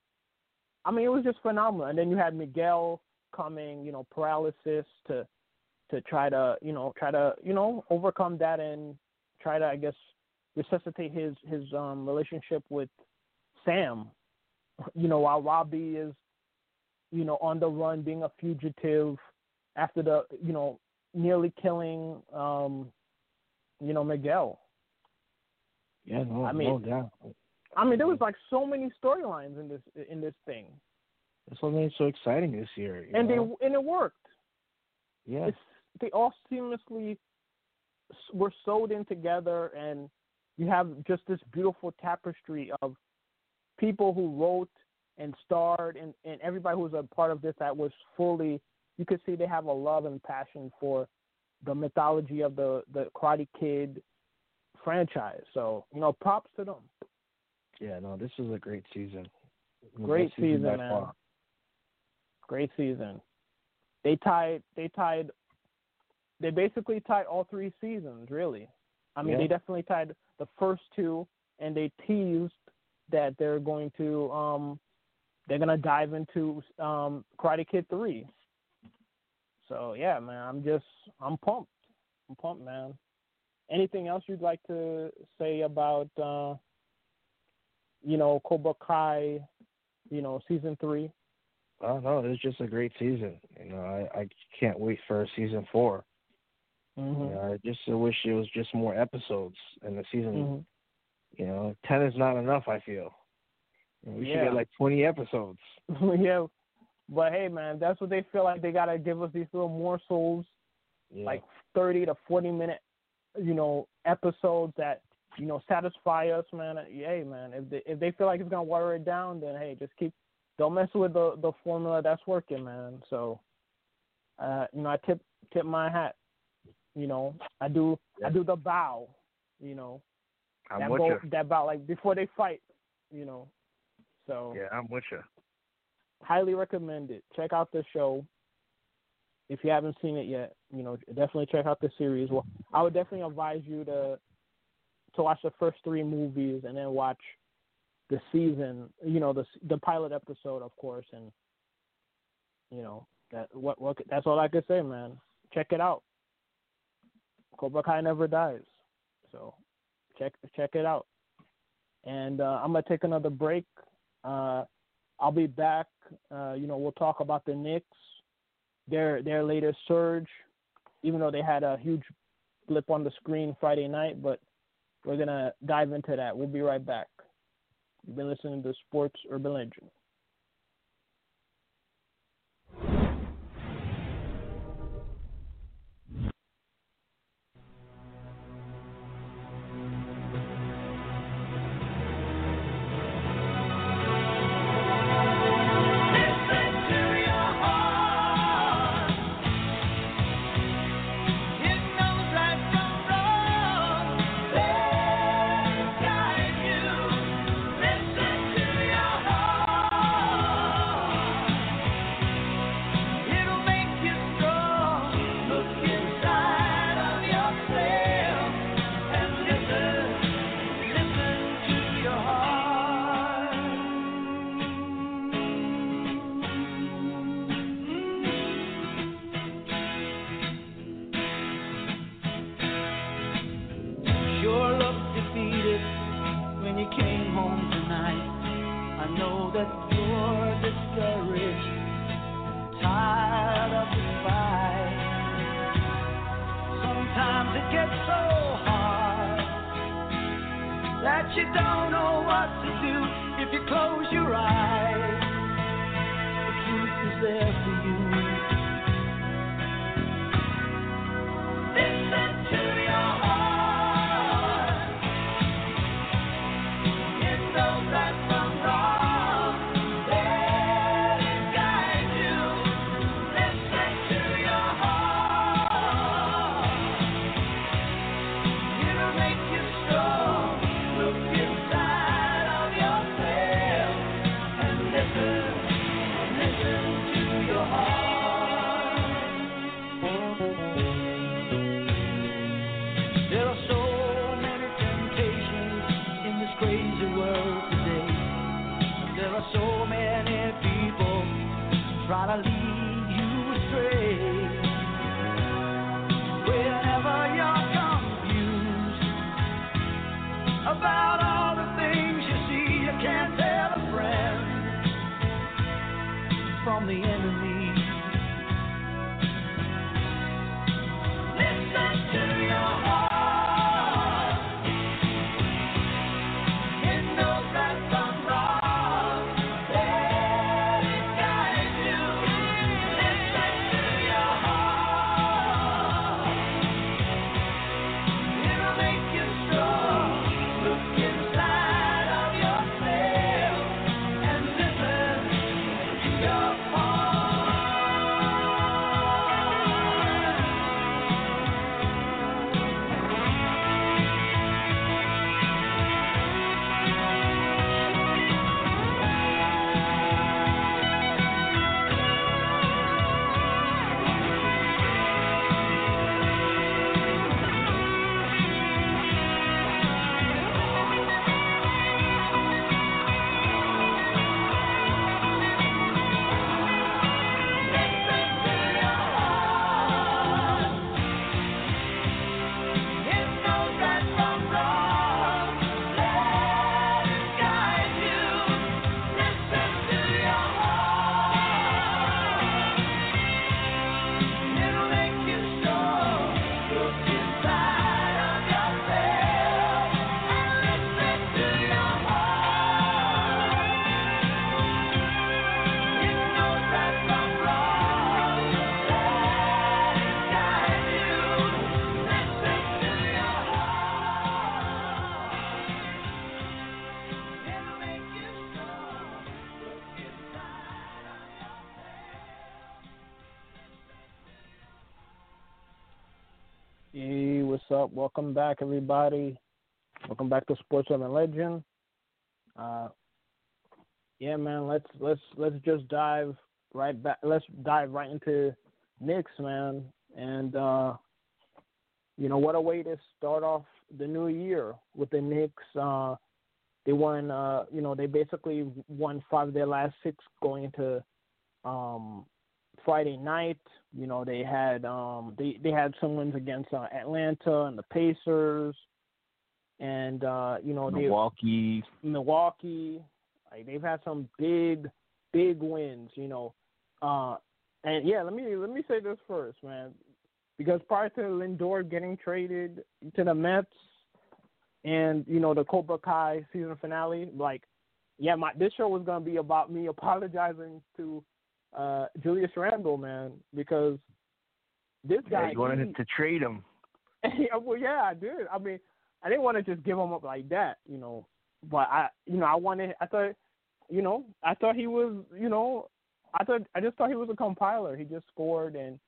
I mean, it was just phenomenal. And then you had Miguel coming, you know, paralysis to to try to, you know, try to, you know, overcome that and try to, I guess, resuscitate his his um, relationship with Sam. You know, while Robbie is, you know, on the run, being a fugitive after the, you know, nearly killing, um, you know, Miguel. Yeah, no, I mean, no doubt. I mean, there was like so many storylines in this in this thing. That's what made it so exciting this year. And know? they and it worked. Yeah, it's, they all seamlessly were sewed in together, and you have just this beautiful tapestry of people who wrote and starred, and, and everybody who was a part of this that was fully. You could see they have a love and passion for the mythology of the, the Karate Kid franchise. So, you know, props to them. Yeah, no, this was a great season. Great season, season man. far. Great season. They tied, they tied, they basically tied all three seasons, really. I mean, yeah. they definitely tied the first two, and they teased that they're going to, um, they're going to dive into um, Karate Kid three. So, yeah, man, I'm just, I'm pumped. I'm pumped, man. Anything else you'd like to say about, uh, you know, Cobra Kai, you know, season three? Oh, no, it was just a great season. You know, I, I can't wait for season four. Mm-hmm. You know, I just wish it was just more episodes in the season. Mm-hmm. You know, ten is not enough, I feel. You know, we yeah. should get like twenty episodes. yeah. But, hey, man, that's what they feel like. They got to give us these little morsels, yeah. like thirty to forty-minute, you know, episodes that, you know, satisfy us, man. Hey, man, if they, if they feel like it's going to water it down, then, hey, just keep – don't mess with the, the formula that's working, man. So, uh, you know, I tip tip my hat. You know, I do yeah. I do the bow, you know. I'm that with bow, you. That bow, like, before they fight, you know. So yeah, I'm with you. Highly recommend it. Check out the show. If you haven't seen it yet, you know, definitely check out the series. Well, I would definitely advise you to to watch the first three movies and then watch the season, you know, the the pilot episode, of course, and you know, that what what that's all I could say, man. Check it out. Cobra Kai never dies. So, check check it out. And uh, I'm gonna take another break. Uh, I'll be back. Uh, you know, we'll talk about the Knicks, their their latest surge, even though they had a huge blip on the screen Friday night, but we're going to dive into that. We'll be right back. You've been listening to Sports Urban Legend. but you don't know what to do if you close your eyes. The truth is there for you. Listen to your heart. It knows right from wrong. Let it guide you. Listen to your heart. It'll make you strong. Look inside of yourself and listen, listen to your heart. There are so many temptations in this crazy world today. There are so many people try to lead you astray. Whenever you're confused about all the things you see, you can't tell a friend from the enemy. Listen to your heart. It knows right from wrong. Let it guide you. Listen to your heart. It'll make you strong. Look inside of yourself and listen to your heart. Hey, what's up? Welcome back, everybody. Welcome back to Sports Urban Legend. Uh, yeah, man. Let's let's let's just dive right back. Let's dive right into Knicks, man. And uh, you know what a way to start off the new year with the Knicks. Uh, they won. Uh, you know they basically won five of their last six going into um, Friday night. You know, they had um, they, they had some wins against uh, Atlanta and the Pacers, and uh, you know Milwaukee. they Milwaukee. Like, they've had some big big wins. You know, uh, and yeah, let me let me say this first, man, because prior to Lindor getting traded to the Mets, and you know the Cobra Kai season finale, like, yeah, my this show was gonna be about me apologizing to Uh, Julius Randle, man, because this guy. Yeah, you wanted he, to trade him. Yeah, well, yeah, I did. I mean, I didn't want to just give him up like that, you know. But I, you know, I wanted. I thought, you know, I thought he was, you know, I thought I just thought he was a compiler. He just scored and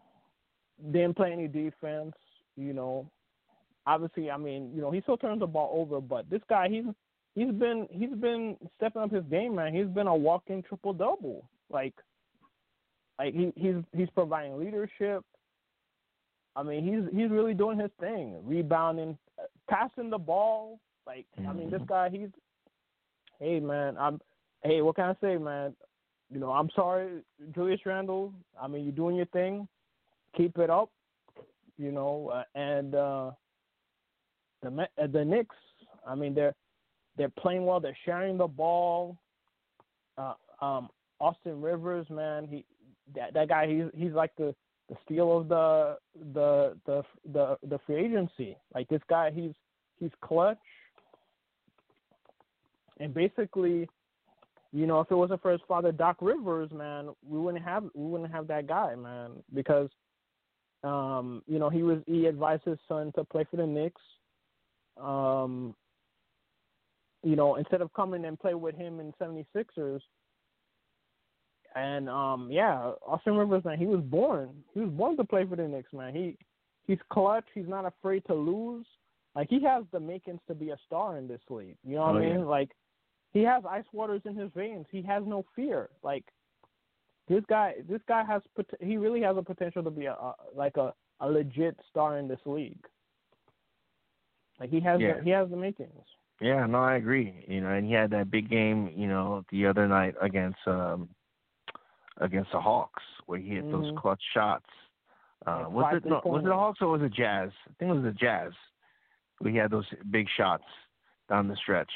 didn't play any defense, you know. Obviously, I mean, you know, he still turns the ball over, but this guy, he's he's been he's been stepping up his game, man. He's been a walking triple double, like. Like he, he's he's providing leadership. I mean, he's he's really doing his thing, rebounding, passing the ball. Like mm-hmm. I mean, this guy, he's. Hey man, I'm. Hey, what can I say, man? You know, I'm sorry, Julius Randle. I mean, you're doing your thing. Keep it up. You know, uh, and uh, the uh, the Knicks. I mean, they're they're playing well. They're sharing the ball. Uh, um, Austin Rivers, man, he. That that guy, he's he's like the, the steal of the the the the the free agency. Like this guy, he's he's clutch. And basically, you know, if it wasn't for his father, Doc Rivers, man, we wouldn't have we wouldn't have that guy, man, because, um, you know, he was he advised his son to play for the Knicks. Um, you know, instead of coming and play with him in seventy-sixers. And um, yeah, Austin Rivers, man, he was born. He was born to play for the Knicks, man. He he's clutch. He's not afraid to lose. Like, he has the makings to be a star in this league. You know what Oh, I mean? yeah. Like, he has ice waters in his veins. He has no fear. Like, this guy, this guy has pot- he really has a potential to be a, a like a, a legit star in this league. Like, he has Yeah. the, he has the makings. Yeah, no, I agree. You know, and he had that big game, you know, the other night against um against the Hawks where he hit Mhm. those clutch shots. Uh, Like was five it no, was it three-pointers. the Hawks or was it Jazz? I think it was the Jazz. We had those big shots down the stretch.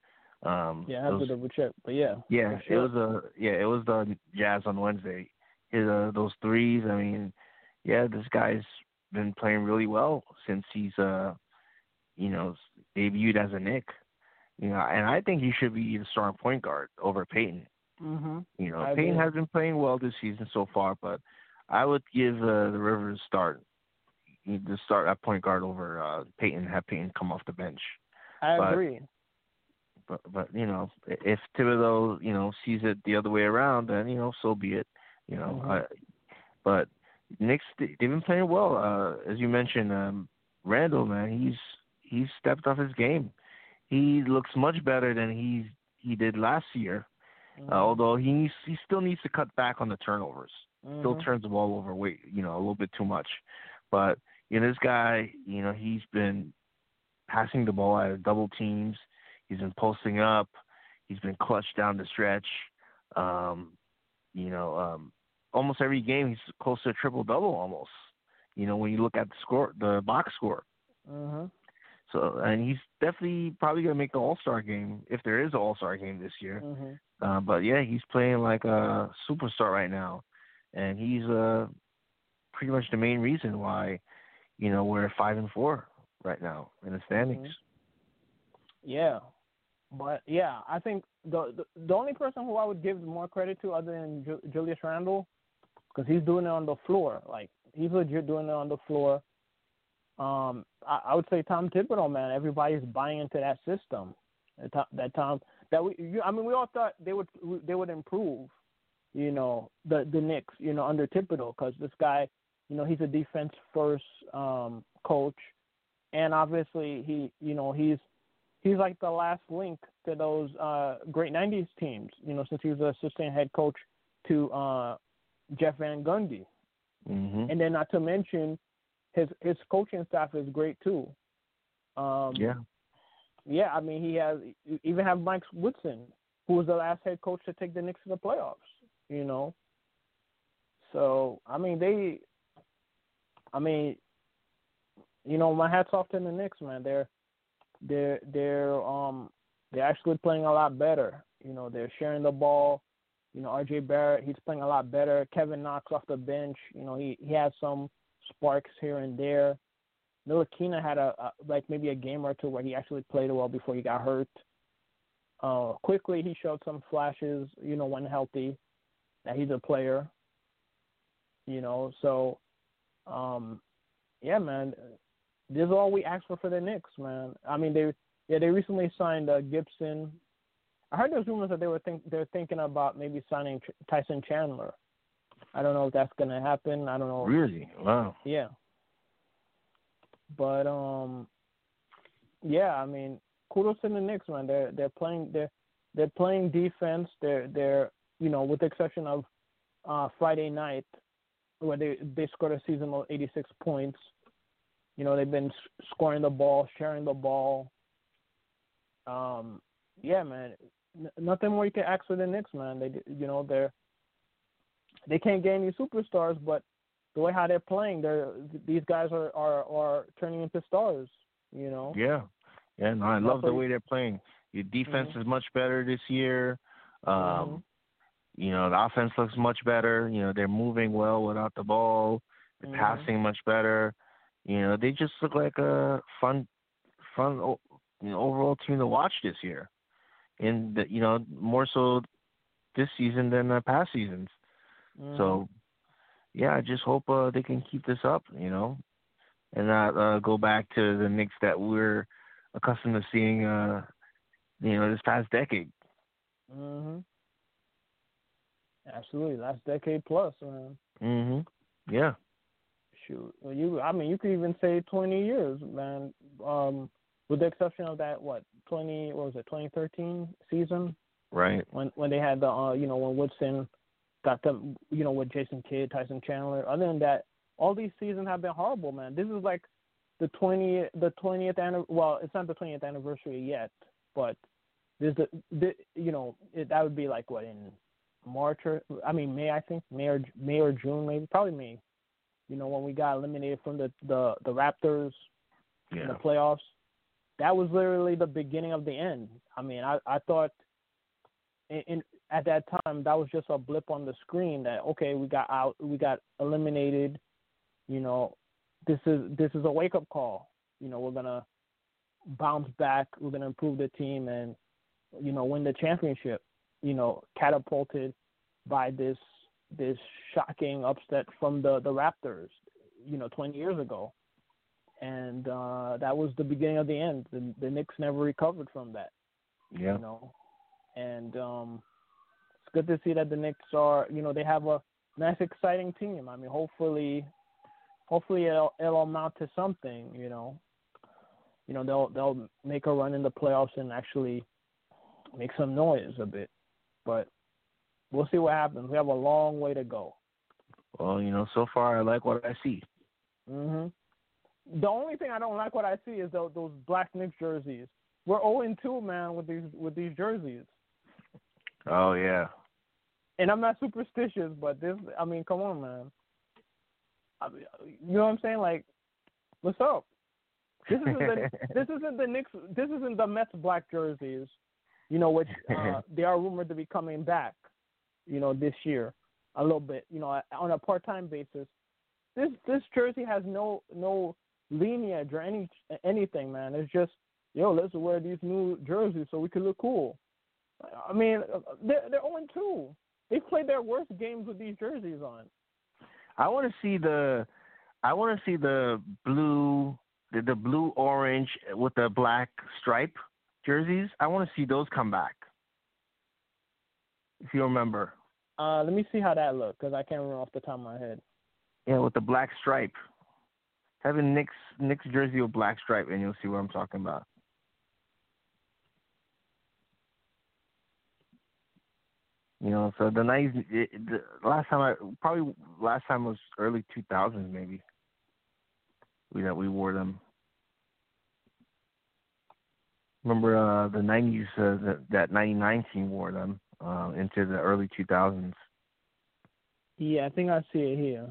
Um, Yeah, I have those, to double check, but yeah. yeah, for sure. it was a yeah, it was the Jazz on Wednesday. His uh, those threes. I mean, yeah, this guy's been playing really well since he's uh, you know, debuted as a Knick. You know, and I think he should be the starting point guard over Peyton. Mhm. You know, I Payton agree. has been playing well this season so far, but I would give uh, the Rivers start the start at point guard over uh, Payton. Have Payton come off the bench. I but, agree. But but you know, if Thibodeau you know sees it the other way around, then you know so be it. You know, Mhm. uh, but Knicks they've been playing well. Uh, as you mentioned, um, Randall, man, he's he's stepped up his game. He looks much better than he he did last year. Mhm. Uh, although he needs, he still needs to cut back on the turnovers. Mhm. Still turns the ball over, way, you know, a little bit too much. But you know, this guy, you know, he's been passing the ball out of double teams. He's been posting up. He's been clutch down the stretch. Um, you know, um, almost every game he's close to a triple double almost. You know, when you look at the score, the box score. Mhm. So, and he's definitely probably gonna make the All Star game if there is an All Star game this year. Mhm. Uh, but yeah, he's playing like a superstar right now, and he's uh, pretty much the main reason why, you know, we're five and four right now in the standings. Yeah, but yeah, I think the, the the only person who I would give more credit to other than Ju- Julius Randle, because he's doing it on the floor. Like, he's legit doing it on the floor. Um, I, I would say Tom Thibodeau, man. Everybody's buying into that system. That, that Tom, that we, you, I mean, we all thought they would they would improve, you know, the the Knicks, you know, under Thibodeau, because this guy, you know, he's a defense first um, coach, and obviously he, you know, he's he's like the last link to those uh, great nineties teams, you know, since he was the assistant head coach to uh, Jeff Van Gundy, Mm-hmm. and then not to mention his his coaching staff is great too. Um, Yeah. Yeah, I mean, he has you even have Mike Woodson, who was the last head coach to take the Knicks to the playoffs. You know, so I mean, they, I mean, you know, my hats off to the Knicks, man. They're they're they're um they're actually playing a lot better. You know, they're sharing the ball. You know, R J Barrett, he's playing a lot better. Kevin Knox off the bench, you know, he he has some sparks here and there. Ntilikina had a, a like maybe a game or two where he actually played well before he got hurt. Uh, quickly he showed some flashes, you know, when healthy, that he's a player. You know, so um, yeah, man, this is all we asked for for the Knicks, man. I mean, they yeah they recently signed uh, Gibson. I heard there's rumors that they were think they're thinking about maybe signing Ch- Tyson Chandler. I don't know if that's gonna happen. I don't know. Really? Wow. Yeah. But um, yeah, I mean, kudos to the Knicks, man. They're they're playing they're they're playing defense. They're they're you know, with the exception of uh, Friday night, where they they scored a seasonal eighty-six points. You know, they've been s- scoring the ball, sharing the ball. Um, yeah, man. N- nothing more you can ask for the Knicks, man. They you know they're they can't get any superstars, but the way how they're playing, they're these guys are, are, are turning into stars, you know. Yeah. Yeah, no, I love the Roughly- way they're playing. Your defense Mhm. is much better this year. Um, Mhm. You know, the offense looks much better. You know, they're moving well without the ball. They're Mhm. passing much better. You know, they just look like a fun, fun, o- you know, overall team to watch this year. in the, you know, more so this season than uh, past seasons. Mm-hmm. So, yeah, I just hope uh, they can keep this up, you know, and not uh, go back to the Knicks that we're accustomed to seeing, uh, you know, this past decade. Mm-hmm. Absolutely, last decade plus, man. Mhm. Yeah. Shoot, well, you. I mean, you could even say twenty years, man. Um, with the exception of that, what twenty? What was it? Twenty thirteen season. Right. When when they had the, uh, you know, when Woodson got them, you know, with Jason Kidd, Tyson Chandler. Other than that, all these seasons have been horrible, man. This is like the twentieth, the twentieth anniversary. Well, it's not the twentieth anniversary yet, but this, the, the you know, it, that would be like what in March or I mean May, I think May or May or June, maybe probably May. You know, when we got eliminated from the the, the Raptors Yeah. in the playoffs, that was literally the beginning of the end. I mean, I I thought in, in at that time that was just a blip on the screen that okay, we got out, we got eliminated. You know, this is this is a wake up call. You know, we're gonna bounce back, we're gonna improve the team, and you know, win the championship. You know, catapulted by this this shocking upset from the, the Raptors, you know, twenty years ago. And uh, that was the beginning of the end. The, the Knicks never recovered from that. Yeah. You know, and um, it's good to see that the Knicks are, you know, they have a nice, exciting team. I mean, hopefully, hopefully it'll, it'll amount to something. You know, you know they'll they'll make a run in the playoffs and actually make some noise a bit. But we'll see what happens. We have a long way to go. Well, you know, so far I like what I see. Mhm. The only thing I don't like what I see is those, those black Knicks jerseys. We're zero and two, man, with these with these jerseys. Oh yeah. And I'm not superstitious, but this, I mean, come on, man. I mean, you know what I'm saying? Like, what's up? This isn't the this isn't the Knicks. This isn't the Mets black jerseys. You know, which uh, they are rumored to be coming back. You know, this year, a little bit. You know, on a part-time basis. This this jersey has no no lineage or any anything, man. It's just, yo, let's wear these new jerseys so we can look cool. I mean, they're they're zero and two. They played their worst games with these jerseys on. I want to see the, I want to see the blue, the, the blue orange with the black stripe jerseys. I want to see those come back. If you remember. Uh, let me see how that looked because I can't remember off the top of my head. Yeah, with the black stripe. Have a Knicks Knicks jersey with black stripe, and you'll see what I'm talking about. You know, so the nice it, the last time I probably last time was early two thousands maybe. We that we wore them. Remember uh, the nineties uh, that that ninety-nine team wore them uh, into the early two thousands. Yeah, I think I see it here.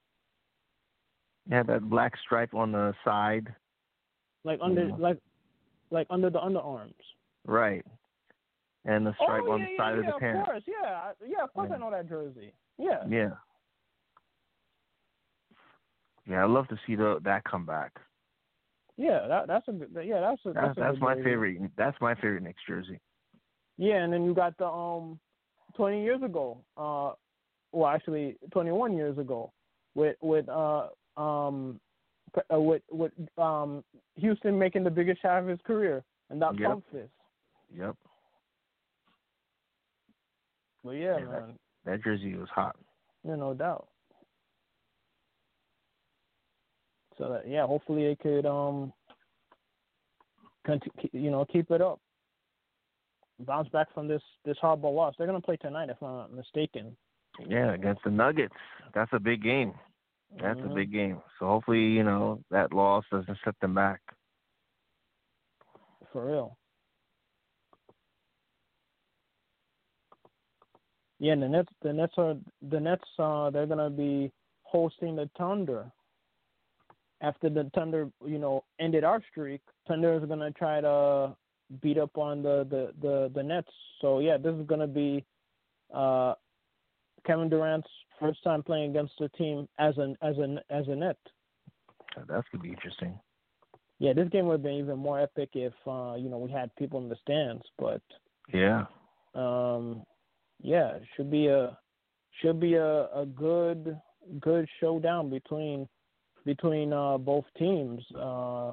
Yeah, that black stripe on the side. Like under yeah. like like under the underarms. Right. And the stripe oh, on yeah, the yeah, side yeah, of the pants. Of course, yeah, yeah, of course yeah. I know that jersey. Yeah. Yeah. Yeah, I'd love to see the, that come back. Yeah, that that's a good. Yeah, that's a, that's that's, a that's good my jersey. favorite. That's my favorite Knicks jersey. Yeah, and then you got the um twenty years ago. Uh, well, actually twenty-one years ago, with with uh um uh, with with um Houston making the biggest shot of his career, and that yep. pump fist. Yep. Well, yeah, yeah man. That, that jersey was hot. Yeah, no doubt. So that, yeah, hopefully it could um, continue, you know, keep it up, bounce back from this this horrible loss. They're gonna play tonight, if I'm not mistaken. Yeah, against the Nuggets. That's a big game. That's mm-hmm. a big game. So hopefully, you know, that loss doesn't set them back. For real. Yeah, and the Nets, the Nets are the Nets. Uh, they're gonna be hosting the Thunder. After the Thunder, you know, ended our streak, Thunder is gonna try to beat up on the, the, the, the Nets. So yeah, this is gonna be uh, Kevin Durant's first time playing against a team as an as an as a Net. That's gonna be interesting. Yeah, this game would have been even more epic if uh, you know we had people in the stands, but Yeah. Um, yeah, it should be a should be a, a good good showdown between between uh, both teams. Uh,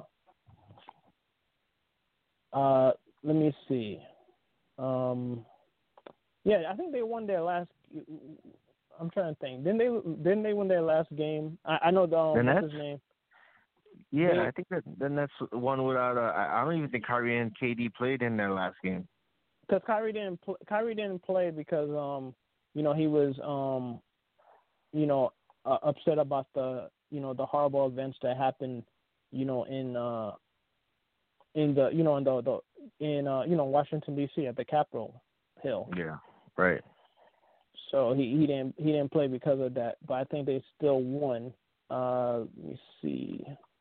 uh, let me see. Um, yeah, I think they won their last. I'm trying to think. Didn't they? Didn't they win their last game? I, I know the um, The what's Nets? his name. Yeah, They, I think that the Nets won without. Uh, I I don't even think Kyrie and K D played in their last game. Because Kyrie didn't pl- Kyrie didn't play because um you know he was um you know uh, upset about the you know the horrible events that happened you know in uh in the you know in the, the in uh you know Washington D C at the Capitol Hill. Yeah. Right. So he, he didn't he didn't play because of that, but I think they still won. Uh, let me see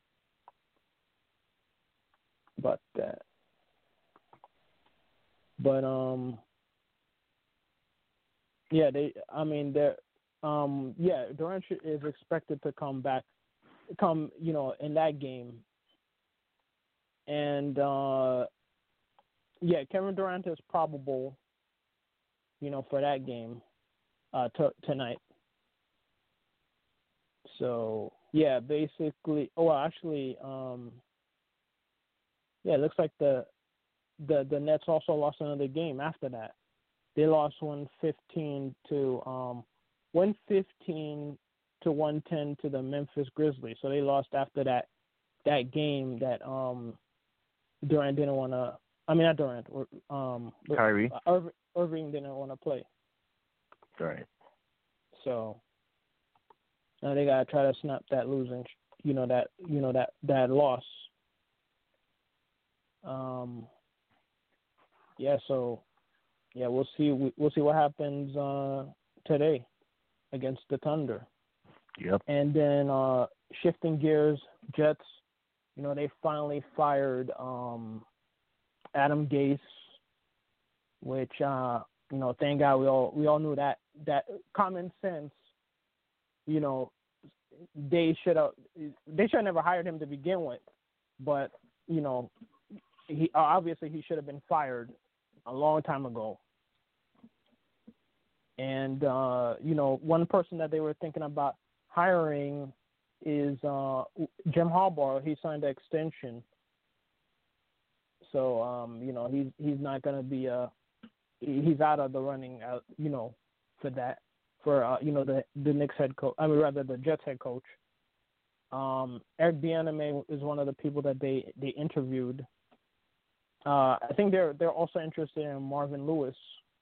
about that. But um, yeah, they. I mean, they're um, yeah. Durant is expected to come back, come you know in that game, and uh, yeah, Kevin Durant is probable, you know, for that game, uh, t- tonight. So yeah, basically. Oh, well, actually, um, yeah, it looks like the the the Nets also lost another game after that. They lost one fifteen to um one fifteen to one ten to the Memphis Grizzlies. So they lost after that that game that um Durant didn't want to. I mean not Durant. Um, Kyrie. Irving, Irving didn't want to play. Right. So now they gotta try to snap that losing. You know that you know that that loss. Um. Yeah. So. Yeah, we'll see. We'll see what happens uh, today against the Thunder. Yep. And then uh, shifting gears, Jets. You know, they finally fired um, Adam Gase, which uh, you know, thank God we all we all knew that that common sense. You know, they should have they should have never hired him to begin with, but you know, he obviously he should have been fired a long time ago. And, uh, you know, one person that they were thinking about hiring is uh, Jim Harbaugh. He signed an extension. So, um, you know, he's he's not going to be, uh, he's out of the running, uh, you know, for that, for, uh, you know, the, the Knicks head coach, I mean, rather the Jets head coach. Um, Eric Bieniemy is one of the people that they, they interviewed. Uh, I think they're they're also interested in Marvin Lewis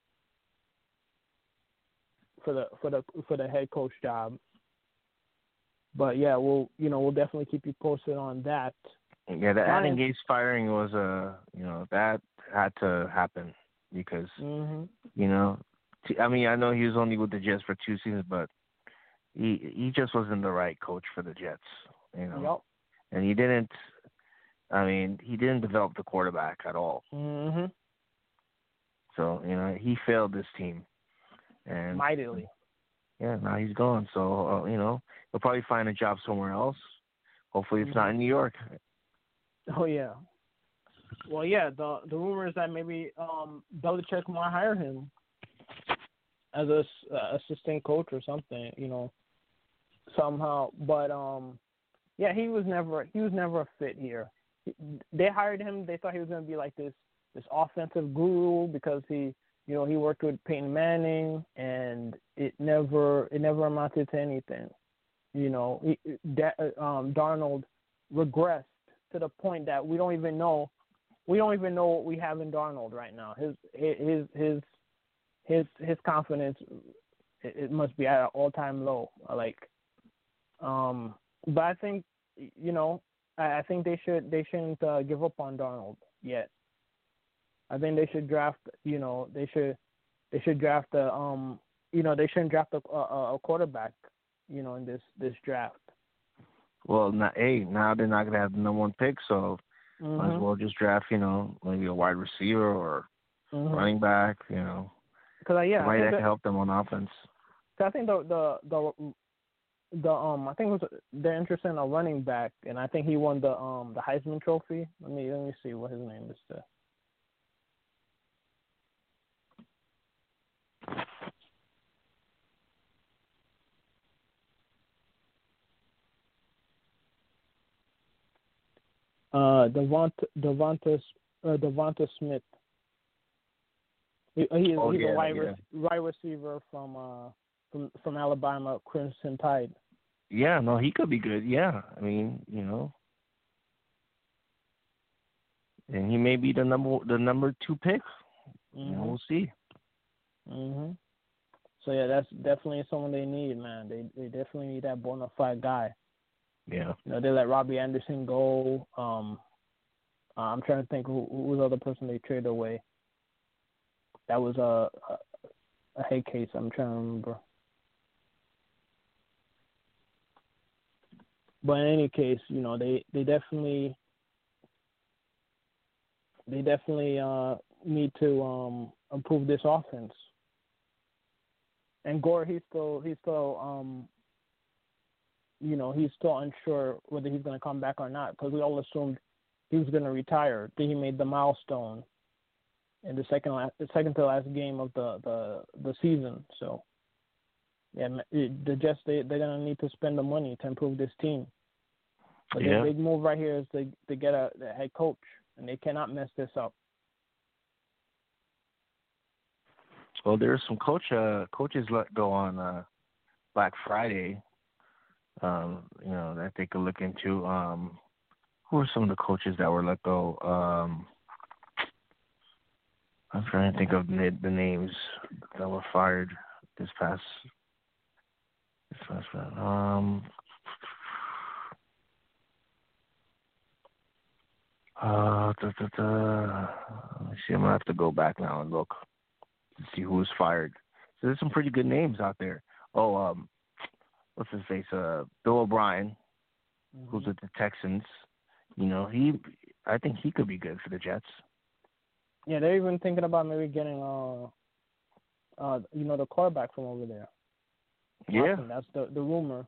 for the for the for the head coach job. But yeah, we'll you know we'll definitely keep you posted on that. Yeah, the Adam Gase firing was a uh, you know that had to happen because mm-hmm. you know I mean I know he was only with the Jets for two seasons, but he he just wasn't the right coach for the Jets, you know, yep. and he didn't. I mean, he didn't develop the quarterback at all. Mm-hmm. So, you know, he failed this team. And mightily. Yeah, now he's gone. So, uh, you know, he'll probably find a job somewhere else. Hopefully it's mm-hmm. not in New York. Oh, yeah. Well, yeah, the the rumor is that maybe um, Belichick might hire him as a uh, assistant coach or something, you know, somehow. But, um, yeah, he was never he was never a fit here. They hired him. They thought he was going to be like this this offensive guru because he, you know, he worked with Peyton Manning, and it never it never amounted to anything. You know, he, that, um, Darnold regressed to the point that we don't even know we don't even know what we have in Darnold right now. His his his his his confidence it, it must be at an all time low. Like, um, but I think you know. I think they should they shouldn't uh, give up on Darnold yet. I think they should draft. You know, they should they should draft a um. You know, they shouldn't draft a, a, a quarterback. You know, in this this draft. Well, not, hey, now they're not gonna have the number one pick, so mm-hmm. might as well just draft. You know, maybe a wide receiver or mm-hmm. running back. You know, because uh, yeah, might that can help them on offense. I think the the the The um, I think it was they're interested in a running back, and I think he won the um the Heisman Trophy. Let me let me see what his name is. There. Uh, Devonta Devonta uh, Devonta Smith. He, he's Oh, he's yeah, a wide, yeah. rec- wide receiver from uh from from Alabama Crimson Tide. Yeah, no, he could be good. Yeah, I mean, you know, and he may be the number the number two pick. Mm-hmm. You know, we'll see. Mhm. So yeah, that's definitely someone they need, man. They they definitely need that bona fide guy. Yeah. You know, they let Robbie Anderson go. Um, uh, I'm trying to think who, who was the other person they traded away. That was a a, a head case. I'm trying to remember. But in any case, you know, they, they definitely they definitely uh, need to um, improve this offense. And Gore, he's still he's still um, you know he's still unsure whether he's going to come back or not, because we all assumed he was going to retire. Then he made the milestone in the second last, the second to last game of the, the, the season. So yeah, the Jets they they're going to need to spend the money to improve this team. But Yeah. the big move right here is to to get a, a head coach, and they cannot mess this up. Well, there's some coach uh, coaches let go on uh, Black Friday. Um, you know, that they could look into. Um, who are some of the coaches that were let go? Um, I'm trying to think of the, the names that were fired this past. This past um. Uh, da, da, da. Let me see. I'm gonna have to go back now and look to see who was fired. So there's some pretty good names out there. Oh, um, what's his face? Uh, Bill O'Brien, mm-hmm. who's with the Texans. You know, he. I think he could be good for the Jets. Yeah, they're even thinking about maybe getting uh, uh, you know, the quarterback from over there. Yeah, Watson, that's the the rumor.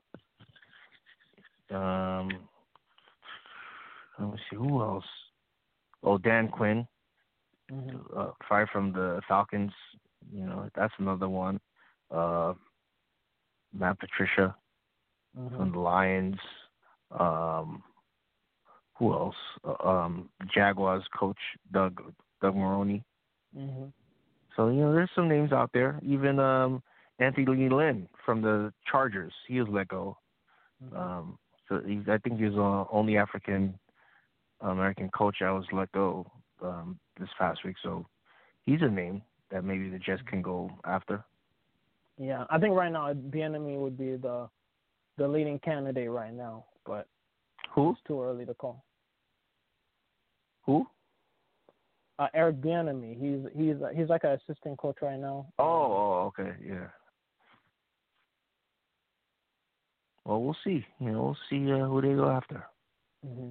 Um, let me see who else. Oh, Dan Quinn, mm-hmm. uh, fired from the Falcons. You know, that's another one. Uh, Matt Patricia mm-hmm. from the Lions. Um, who else? Uh, um, Jaguars coach Doug Doug Maroney. Mm-hmm. So you know, there's some names out there. Even um, Anthony Lynn from the Chargers, he was let go. Mm-hmm. Um, so he's, I think he was the only African American coach I was let go um, this past week. So he's a name that maybe the Jets can go after. Yeah, I think right now Bieniemy would be the the leading candidate right now, but who? It's too early to call. Who? Uh, Eric Bieniemy. He's he's he's like an assistant coach right now. Oh, oh, okay, yeah. Well, we'll see. You know, we'll see uh, who they go after. Mm-hmm.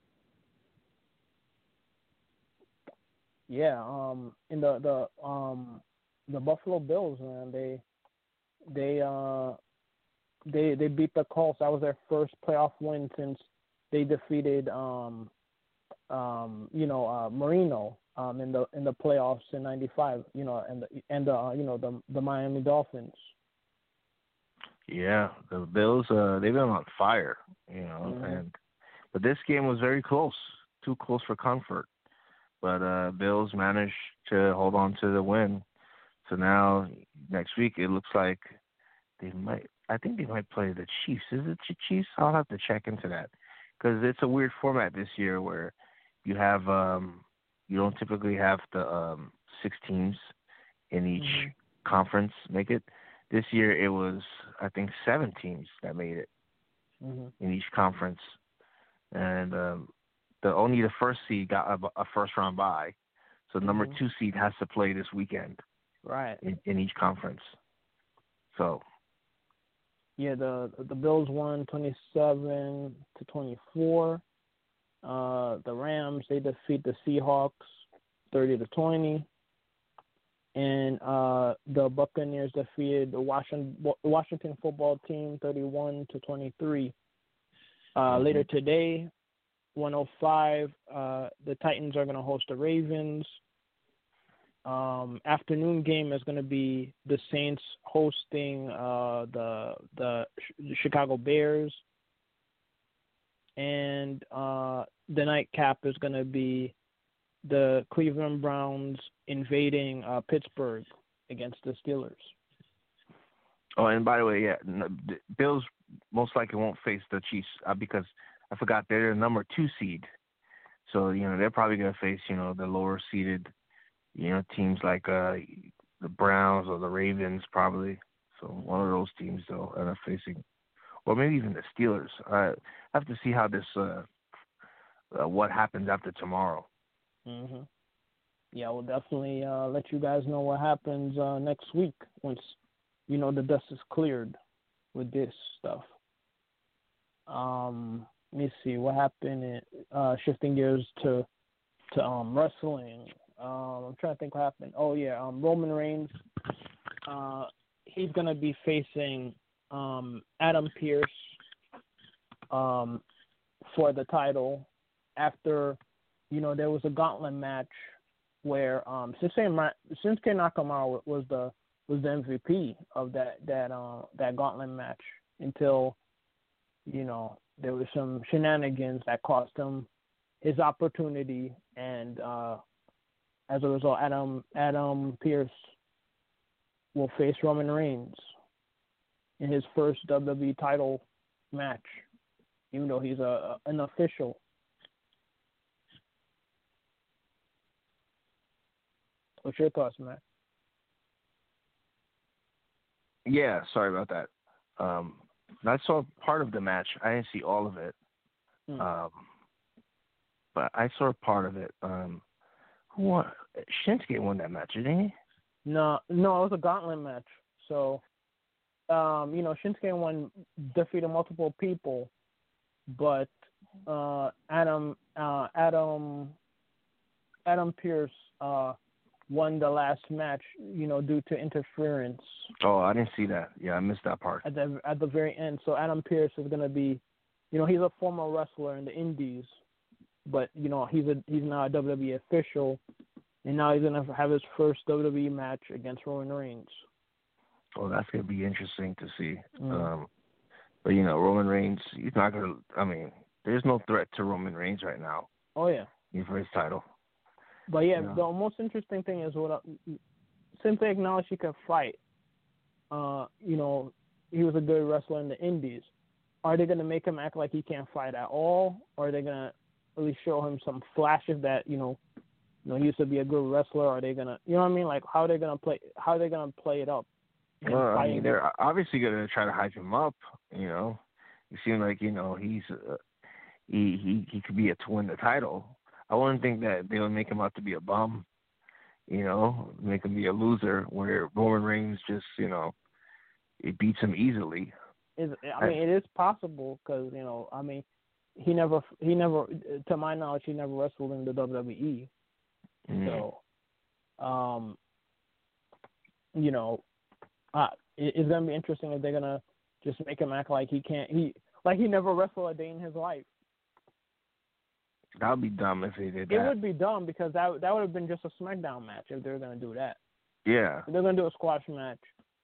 Yeah. Um. In the the um the Buffalo Bills, man, they they uh they they beat the Colts. That was their first playoff win since they defeated um um you know uh, Marino um in the in the playoffs in ninety-five. You know, and the and the uh, you know the the Miami Dolphins. Yeah, the Bills, uh, they've been on fire, you know, mm-hmm. and but this game was very close, too close for comfort. But uh, Bills managed to hold on to the win. So now next week it looks like they might. I think they might play the Chiefs. Is it the Chiefs? I'll have to check into that because it's a weird format this year where you have um, you don't typically have the um, six teams in each mm-hmm. conference make it. This year it was, I think, seven teams that made it mm-hmm. in each conference, and um, the only the first seed got a, a first round bye, so the number mm-hmm. two seed has to play this weekend, right? In, in each conference. So, yeah, the the Bills won twenty-seven to twenty-four. Uh, the Rams they defeat the Seahawks thirty to twenty. And uh, the Buccaneers defeated the Washington Washington football team thirty-one to twenty-three. Uh, mm-hmm. Later today, one oh five, uh, the Titans are going to host the Ravens. Um, afternoon game is going to be the Saints hosting uh, the the Chicago Bears. and uh, the nightcap is going to be the Cleveland Browns invading uh, Pittsburgh against the Steelers. Oh, and by the way, yeah, no, the Bills most likely won't face the Chiefs uh, because I forgot they're the number two seed. So, you know, they're probably going to face, you know, the lower seeded, you know, teams like uh, the Browns or the Ravens probably. So one of those teams, though, end up facing, or maybe even the Steelers. I have to see how this, uh, uh, what happens after tomorrow. Mm-hmm. Yeah, we'll definitely uh, let you guys know what happens uh, next week once, you know, the dust is cleared with this stuff. Um, let me see what happened. In, uh, shifting gears to to um, wrestling. Um, I'm trying to think what happened. Oh yeah, um, Roman Reigns. Uh, he's gonna be facing um, Adam Pearce um, for the title after, you know, there was a gauntlet match where um, Shinsuke Nakamura was the was the M V P of that that uh, that gauntlet match until, you know, there was some shenanigans that cost him his opportunity, and uh, as a result, Adam Adam Pearce will face Roman Reigns in his first W W E title match, even though he's a an official. What's your thoughts, Matt? Yeah, sorry about that. Um, I saw part of the match. I didn't see all of it. Hmm. Um, but I saw part of it. Um, who won? Shinsuke won that match, didn't he? No, no, it was a gauntlet match. So, um, you know, Shinsuke won, defeated multiple people, but uh, Adam, uh, Adam, Adam Pearce uh, won the last match, you know, due to interference. Oh, I didn't see that. Yeah, I missed that part. At the at the very end. So Adam Pearce is going to be, you know, he's a former wrestler in the Indies, but you know, he's a he's now a W W E official, and now he's going to have his first W W E match against Roman Reigns. Oh, that's going to be interesting to see. Mm. Um, but you know, Roman Reigns, he's not going to. I mean, there's no threat to Roman Reigns right now. Oh yeah. For his title. But yeah, yeah. the most interesting thing is what uh, simply acknowledge he can fight. Uh, you know, he was a good wrestler in the Indies. Are they going to make him act like he can't fight at all, or are they going to at least show him some flashes that you know, you know, he used to be a good wrestler? Or are they going to, you know what I mean? Like how are they going to play? How are they going to play it up? Well, I mean, they're obviously going to try to hype him up. You know, it seems like you know he's uh, he he he could be a to win the title. I wouldn't think that they would make him out to be a bum, you know, make him be a loser where Roman Reigns just, you know, it beats him easily. Is I mean, it is possible because, you know, I mean, he never, he never, to my knowledge, he never wrestled in the W W E. Mm. So, um, you know, uh, it, it's going to be interesting if they're going to just make him act like he can't, he, like he never wrestled a day in his life. That would be dumb if they did that. It would be dumb because that that would have been just a SmackDown match if they were going to do that. Yeah. If they're going to do a squash match.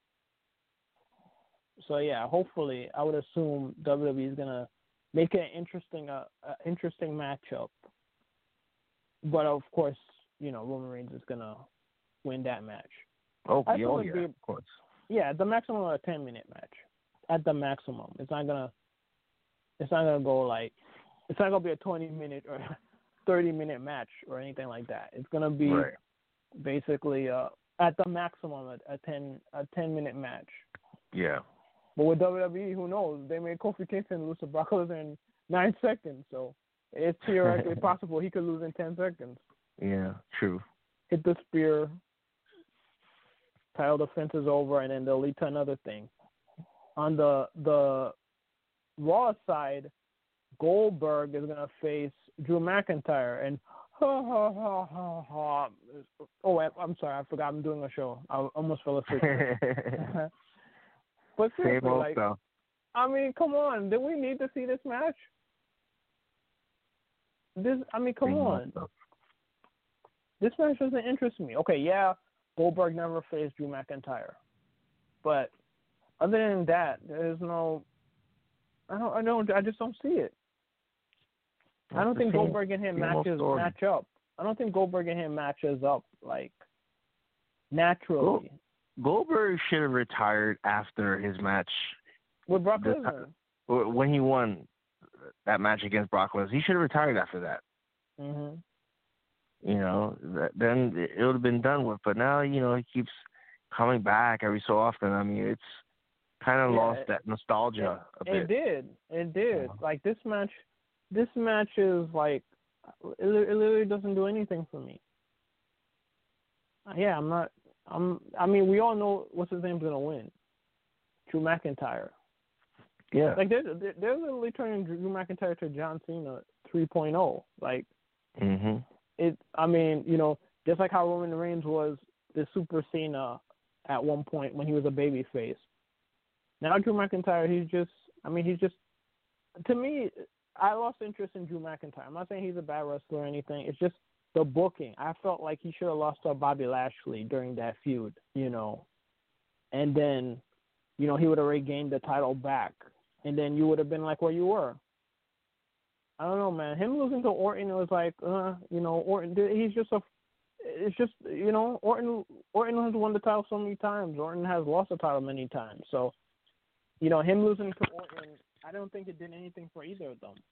So, yeah, hopefully, I would assume W W E is going to make it an interesting, uh, uh, interesting matchup. But, of course, you know, Roman Reigns is going to win that match. Oh, yeah, oh, yeah be, of course. Yeah, at the maximum of a ten-minute match. At the maximum. It's not going to, it's not going to go like, it's not going to be a twenty-minute or thirty-minute match or anything like that. It's going to be right. basically uh, at the maximum a, a ten a ten-minute match. Yeah. But with W W E, who knows? They made Kofi Kingston lose to Brock Lesnar in nine seconds, so it's theoretically possible he could lose in ten seconds. Yeah, true. Hit the spear, title defense is over, and then they'll lead to another thing. On the the Raw side, Goldberg is going to face Drew McIntyre, and ha, ha, ha, ha, ha. Oh, I'm sorry, I forgot I'm doing a show. I almost fell asleep. But seriously, like, stuff. I mean, come on, did we need to see this match? This, I mean, come Same on. This match doesn't interest me. Okay, yeah, Goldberg never faced Drew McIntyre, but other than that, there's no. I don't. I don't. I just don't see it. I don't think same, Goldberg and him matches story. match up. I don't think Goldberg and him matches up like naturally. Goldberg should have retired after his match With Brock the, Lesnar. when he won that match against Brock Lesnar. He should have retired after that. Mhm. You know, that, then it would have been done with. But now, you know, he keeps coming back every so often. I mean, it's kind of Yeah, lost it, that nostalgia it, a bit. It did. It did. Yeah. Like this match, this match is like, it, it literally doesn't do anything for me. Yeah, I'm not. I'm. I mean, we all know what's his name's gonna win. Drew McIntyre. Yeah. Like they're they're literally turning Drew McIntyre to John Cena three point oh. Like. Mhm. It. I mean, you know, just like how Roman Reigns was the Super Cena at one point when he was a baby face. Now Drew McIntyre, he's just. I mean, he's just. To me, I lost interest in Drew McIntyre. I'm not saying he's a bad wrestler or anything. It's just the booking. I felt like he should have lost to Bobby Lashley during that feud, you know. And then, you know, he would have regained the title back. And then you would have been like where you were. I don't know, man. Him losing to Orton was like, uh, you know, Orton, he's just a, it's just, you know, Orton, Orton has won the title so many times. Orton has lost the title many times. So, you know, him losing to Orton, I don't think it did anything for either of them.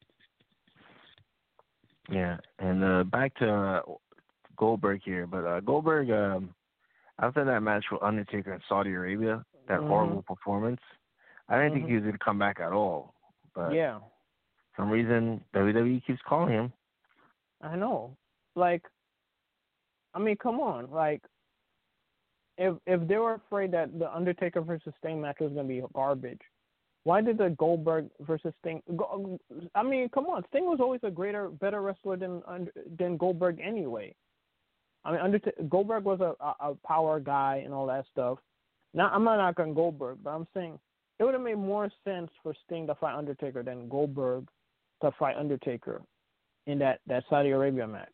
Yeah, and uh, back to uh, Goldberg here, but uh, Goldberg, um, after that match with Undertaker in Saudi Arabia, that mm-hmm. horrible performance, I didn't mm-hmm. think he was going to come back at all. But yeah, for some reason, W W E keeps calling him. I know. Like, I mean, come on. Like, if if they were afraid that the Undertaker versus Sting match was going to be garbage, why did the Goldberg versus Sting? Go, I mean, come on. Sting was always a greater, better wrestler than than Goldberg anyway. I mean, Undertaker, Goldberg was a, a power guy and all that stuff. Now, I'm not knocking Goldberg, but I'm saying it would have made more sense for Sting to fight Undertaker than Goldberg to fight Undertaker in that, that Saudi Arabia match.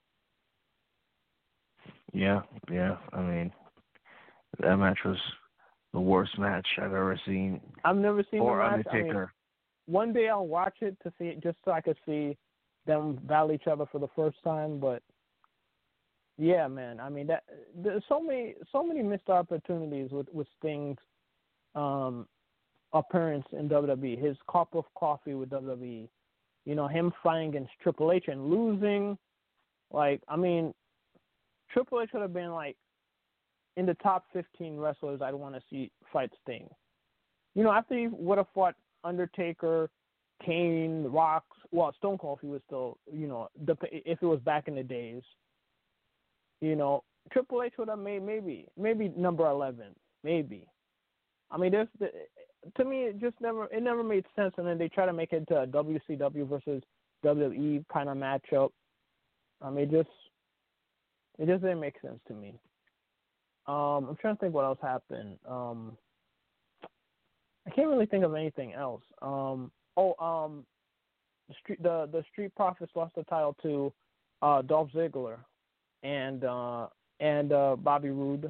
Yeah, yeah. I mean, that match was the worst match I've ever seen. I've never seen or the match. Undertaker. I mean, one day I'll watch it to see it just so I could see them battle each other for the first time. But yeah, man. I mean, that there's so many so many missed opportunities with with Sting's um, appearance in W W E. His cup of coffee with W W E. You know, him fighting against Triple H and losing. Like, I mean, Triple H would have been like in the top fifteen wrestlers I'd want to see fight Sting. You know, after he would have fought Undertaker, Kane, Rock, well, Stone Cold, if he was still, you know, the, if it was back in the days, you know, Triple H would have made maybe, maybe number eleven, maybe. I mean, there's the, to me, it just never, it never made sense. And then they try to make it into a W C W versus W W E kind of matchup. I mean, it just, it just didn't make sense to me. Um, I'm trying to think what else happened. Um, I can't really think of anything else. Um, oh, um, the street the the Street Profits lost the title to uh, Dolph Ziggler and uh, and uh, Bobby Roode.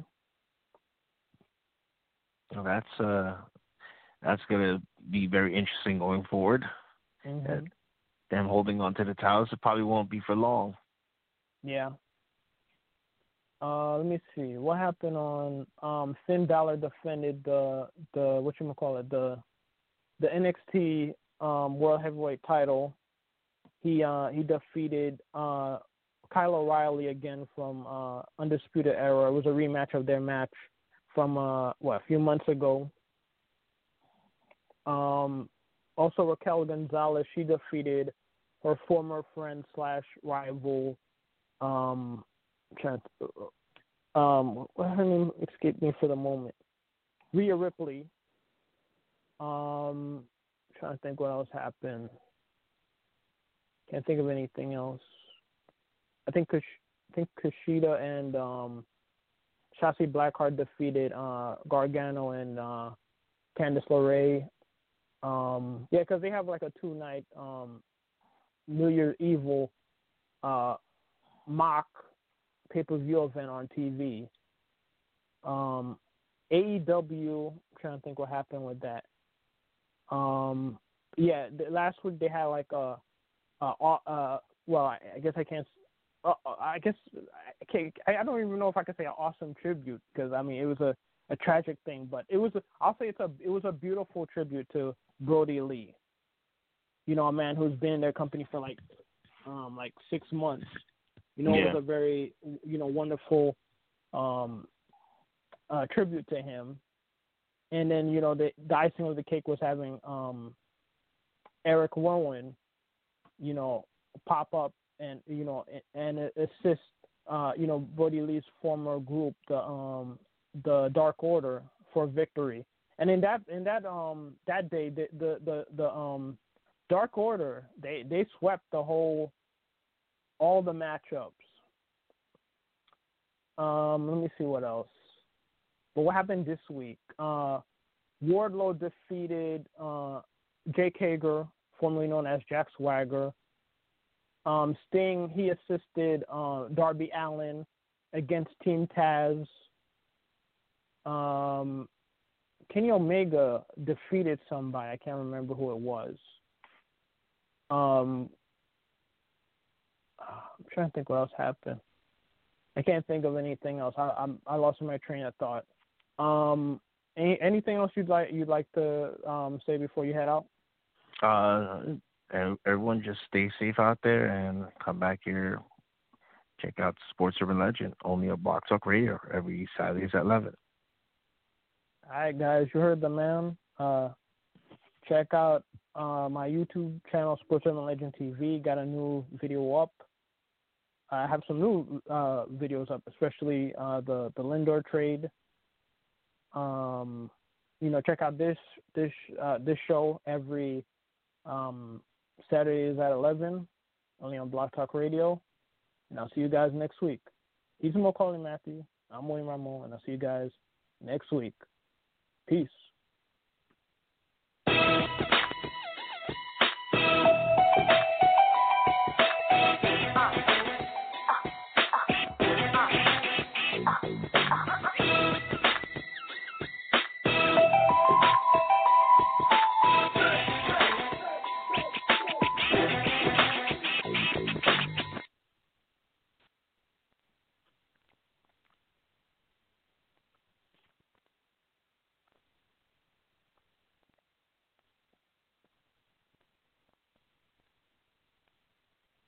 Well, that's uh, that's gonna be very interesting going forward. Mm-hmm. Uh, them holding on to the titles, it probably won't be for long. Yeah. Uh, let me see what happened on um, Finn Balor defended the the whatchamacallit, the the N X T um, World Heavyweight title. He uh, he defeated uh, Kyle O'Reilly again from uh, Undisputed Era. It was a rematch of their match from uh, what a few months ago. Um, also Raquel Gonzalez, she defeated her former friend slash rival. Um, Trying to, um, her name escaped me for the moment. Rhea Ripley. Um, trying to think what else happened. Can't think of anything else. I think Kush, I think Kushida and um, Shotzi Blackheart defeated uh, Gargano and uh, Candice LeRae. Um, yeah, because they have like a two-night um, New Year's Evil uh, mock pay-per-view event on T V. Um, A E W, I'm trying to think what happened with that. Um, yeah, the, last week they had like a uh, uh, well, I, I guess I can't. Uh, I guess I can't. I don't even know if I could say an awesome tribute because I mean it was a, a tragic thing, but it was. A, I'll say it's a. It was a beautiful tribute to Brody Lee. You know, a man who's been in their company for like, um, like six months. You know, yeah. it was a very, you know, wonderful, um, uh, tribute to him. And then, you know, the, the icing of the cake was having um, Eric Rowan, you know, pop up and, you know, and, and assist, uh, you know, Brody Lee's former group, the um, the Dark Order, for victory. And in that in that um that day, the the the, the um Dark Order they, they swept the whole all the matchups. Um, let me see what else. But what happened this week? Uh, Wardlow defeated uh, Jake Hager, formerly known as Jack Swagger. Um, Sting, he assisted uh, Darby Allin against Team Taz. Um, Kenny Omega defeated somebody. I can't remember who it was. Um, I'm trying to think what else happened. I can't think of anything else. I I'm, I lost my train of thought. Um, any, anything else you'd like you'd like to um, say before you head out? Uh, everyone just stay safe out there and come back here. Check out Sports Urban Legend, only on Blog Talk Radio, every Saturdays at eleven. All right, guys, you heard the man. Uh, check out uh, my YouTube channel, Sports Urban Legend T V. Got a new video up. I have some new uh, videos up, especially uh, the the Lindor trade. Um, you know, check out this this uh, this show every um, Saturdays at eleven, only on Blog Talk Radio. And I'll see you guys next week. He's Mo calling Matthew. I'm William Ramon, and I'll see you guys next week. Peace.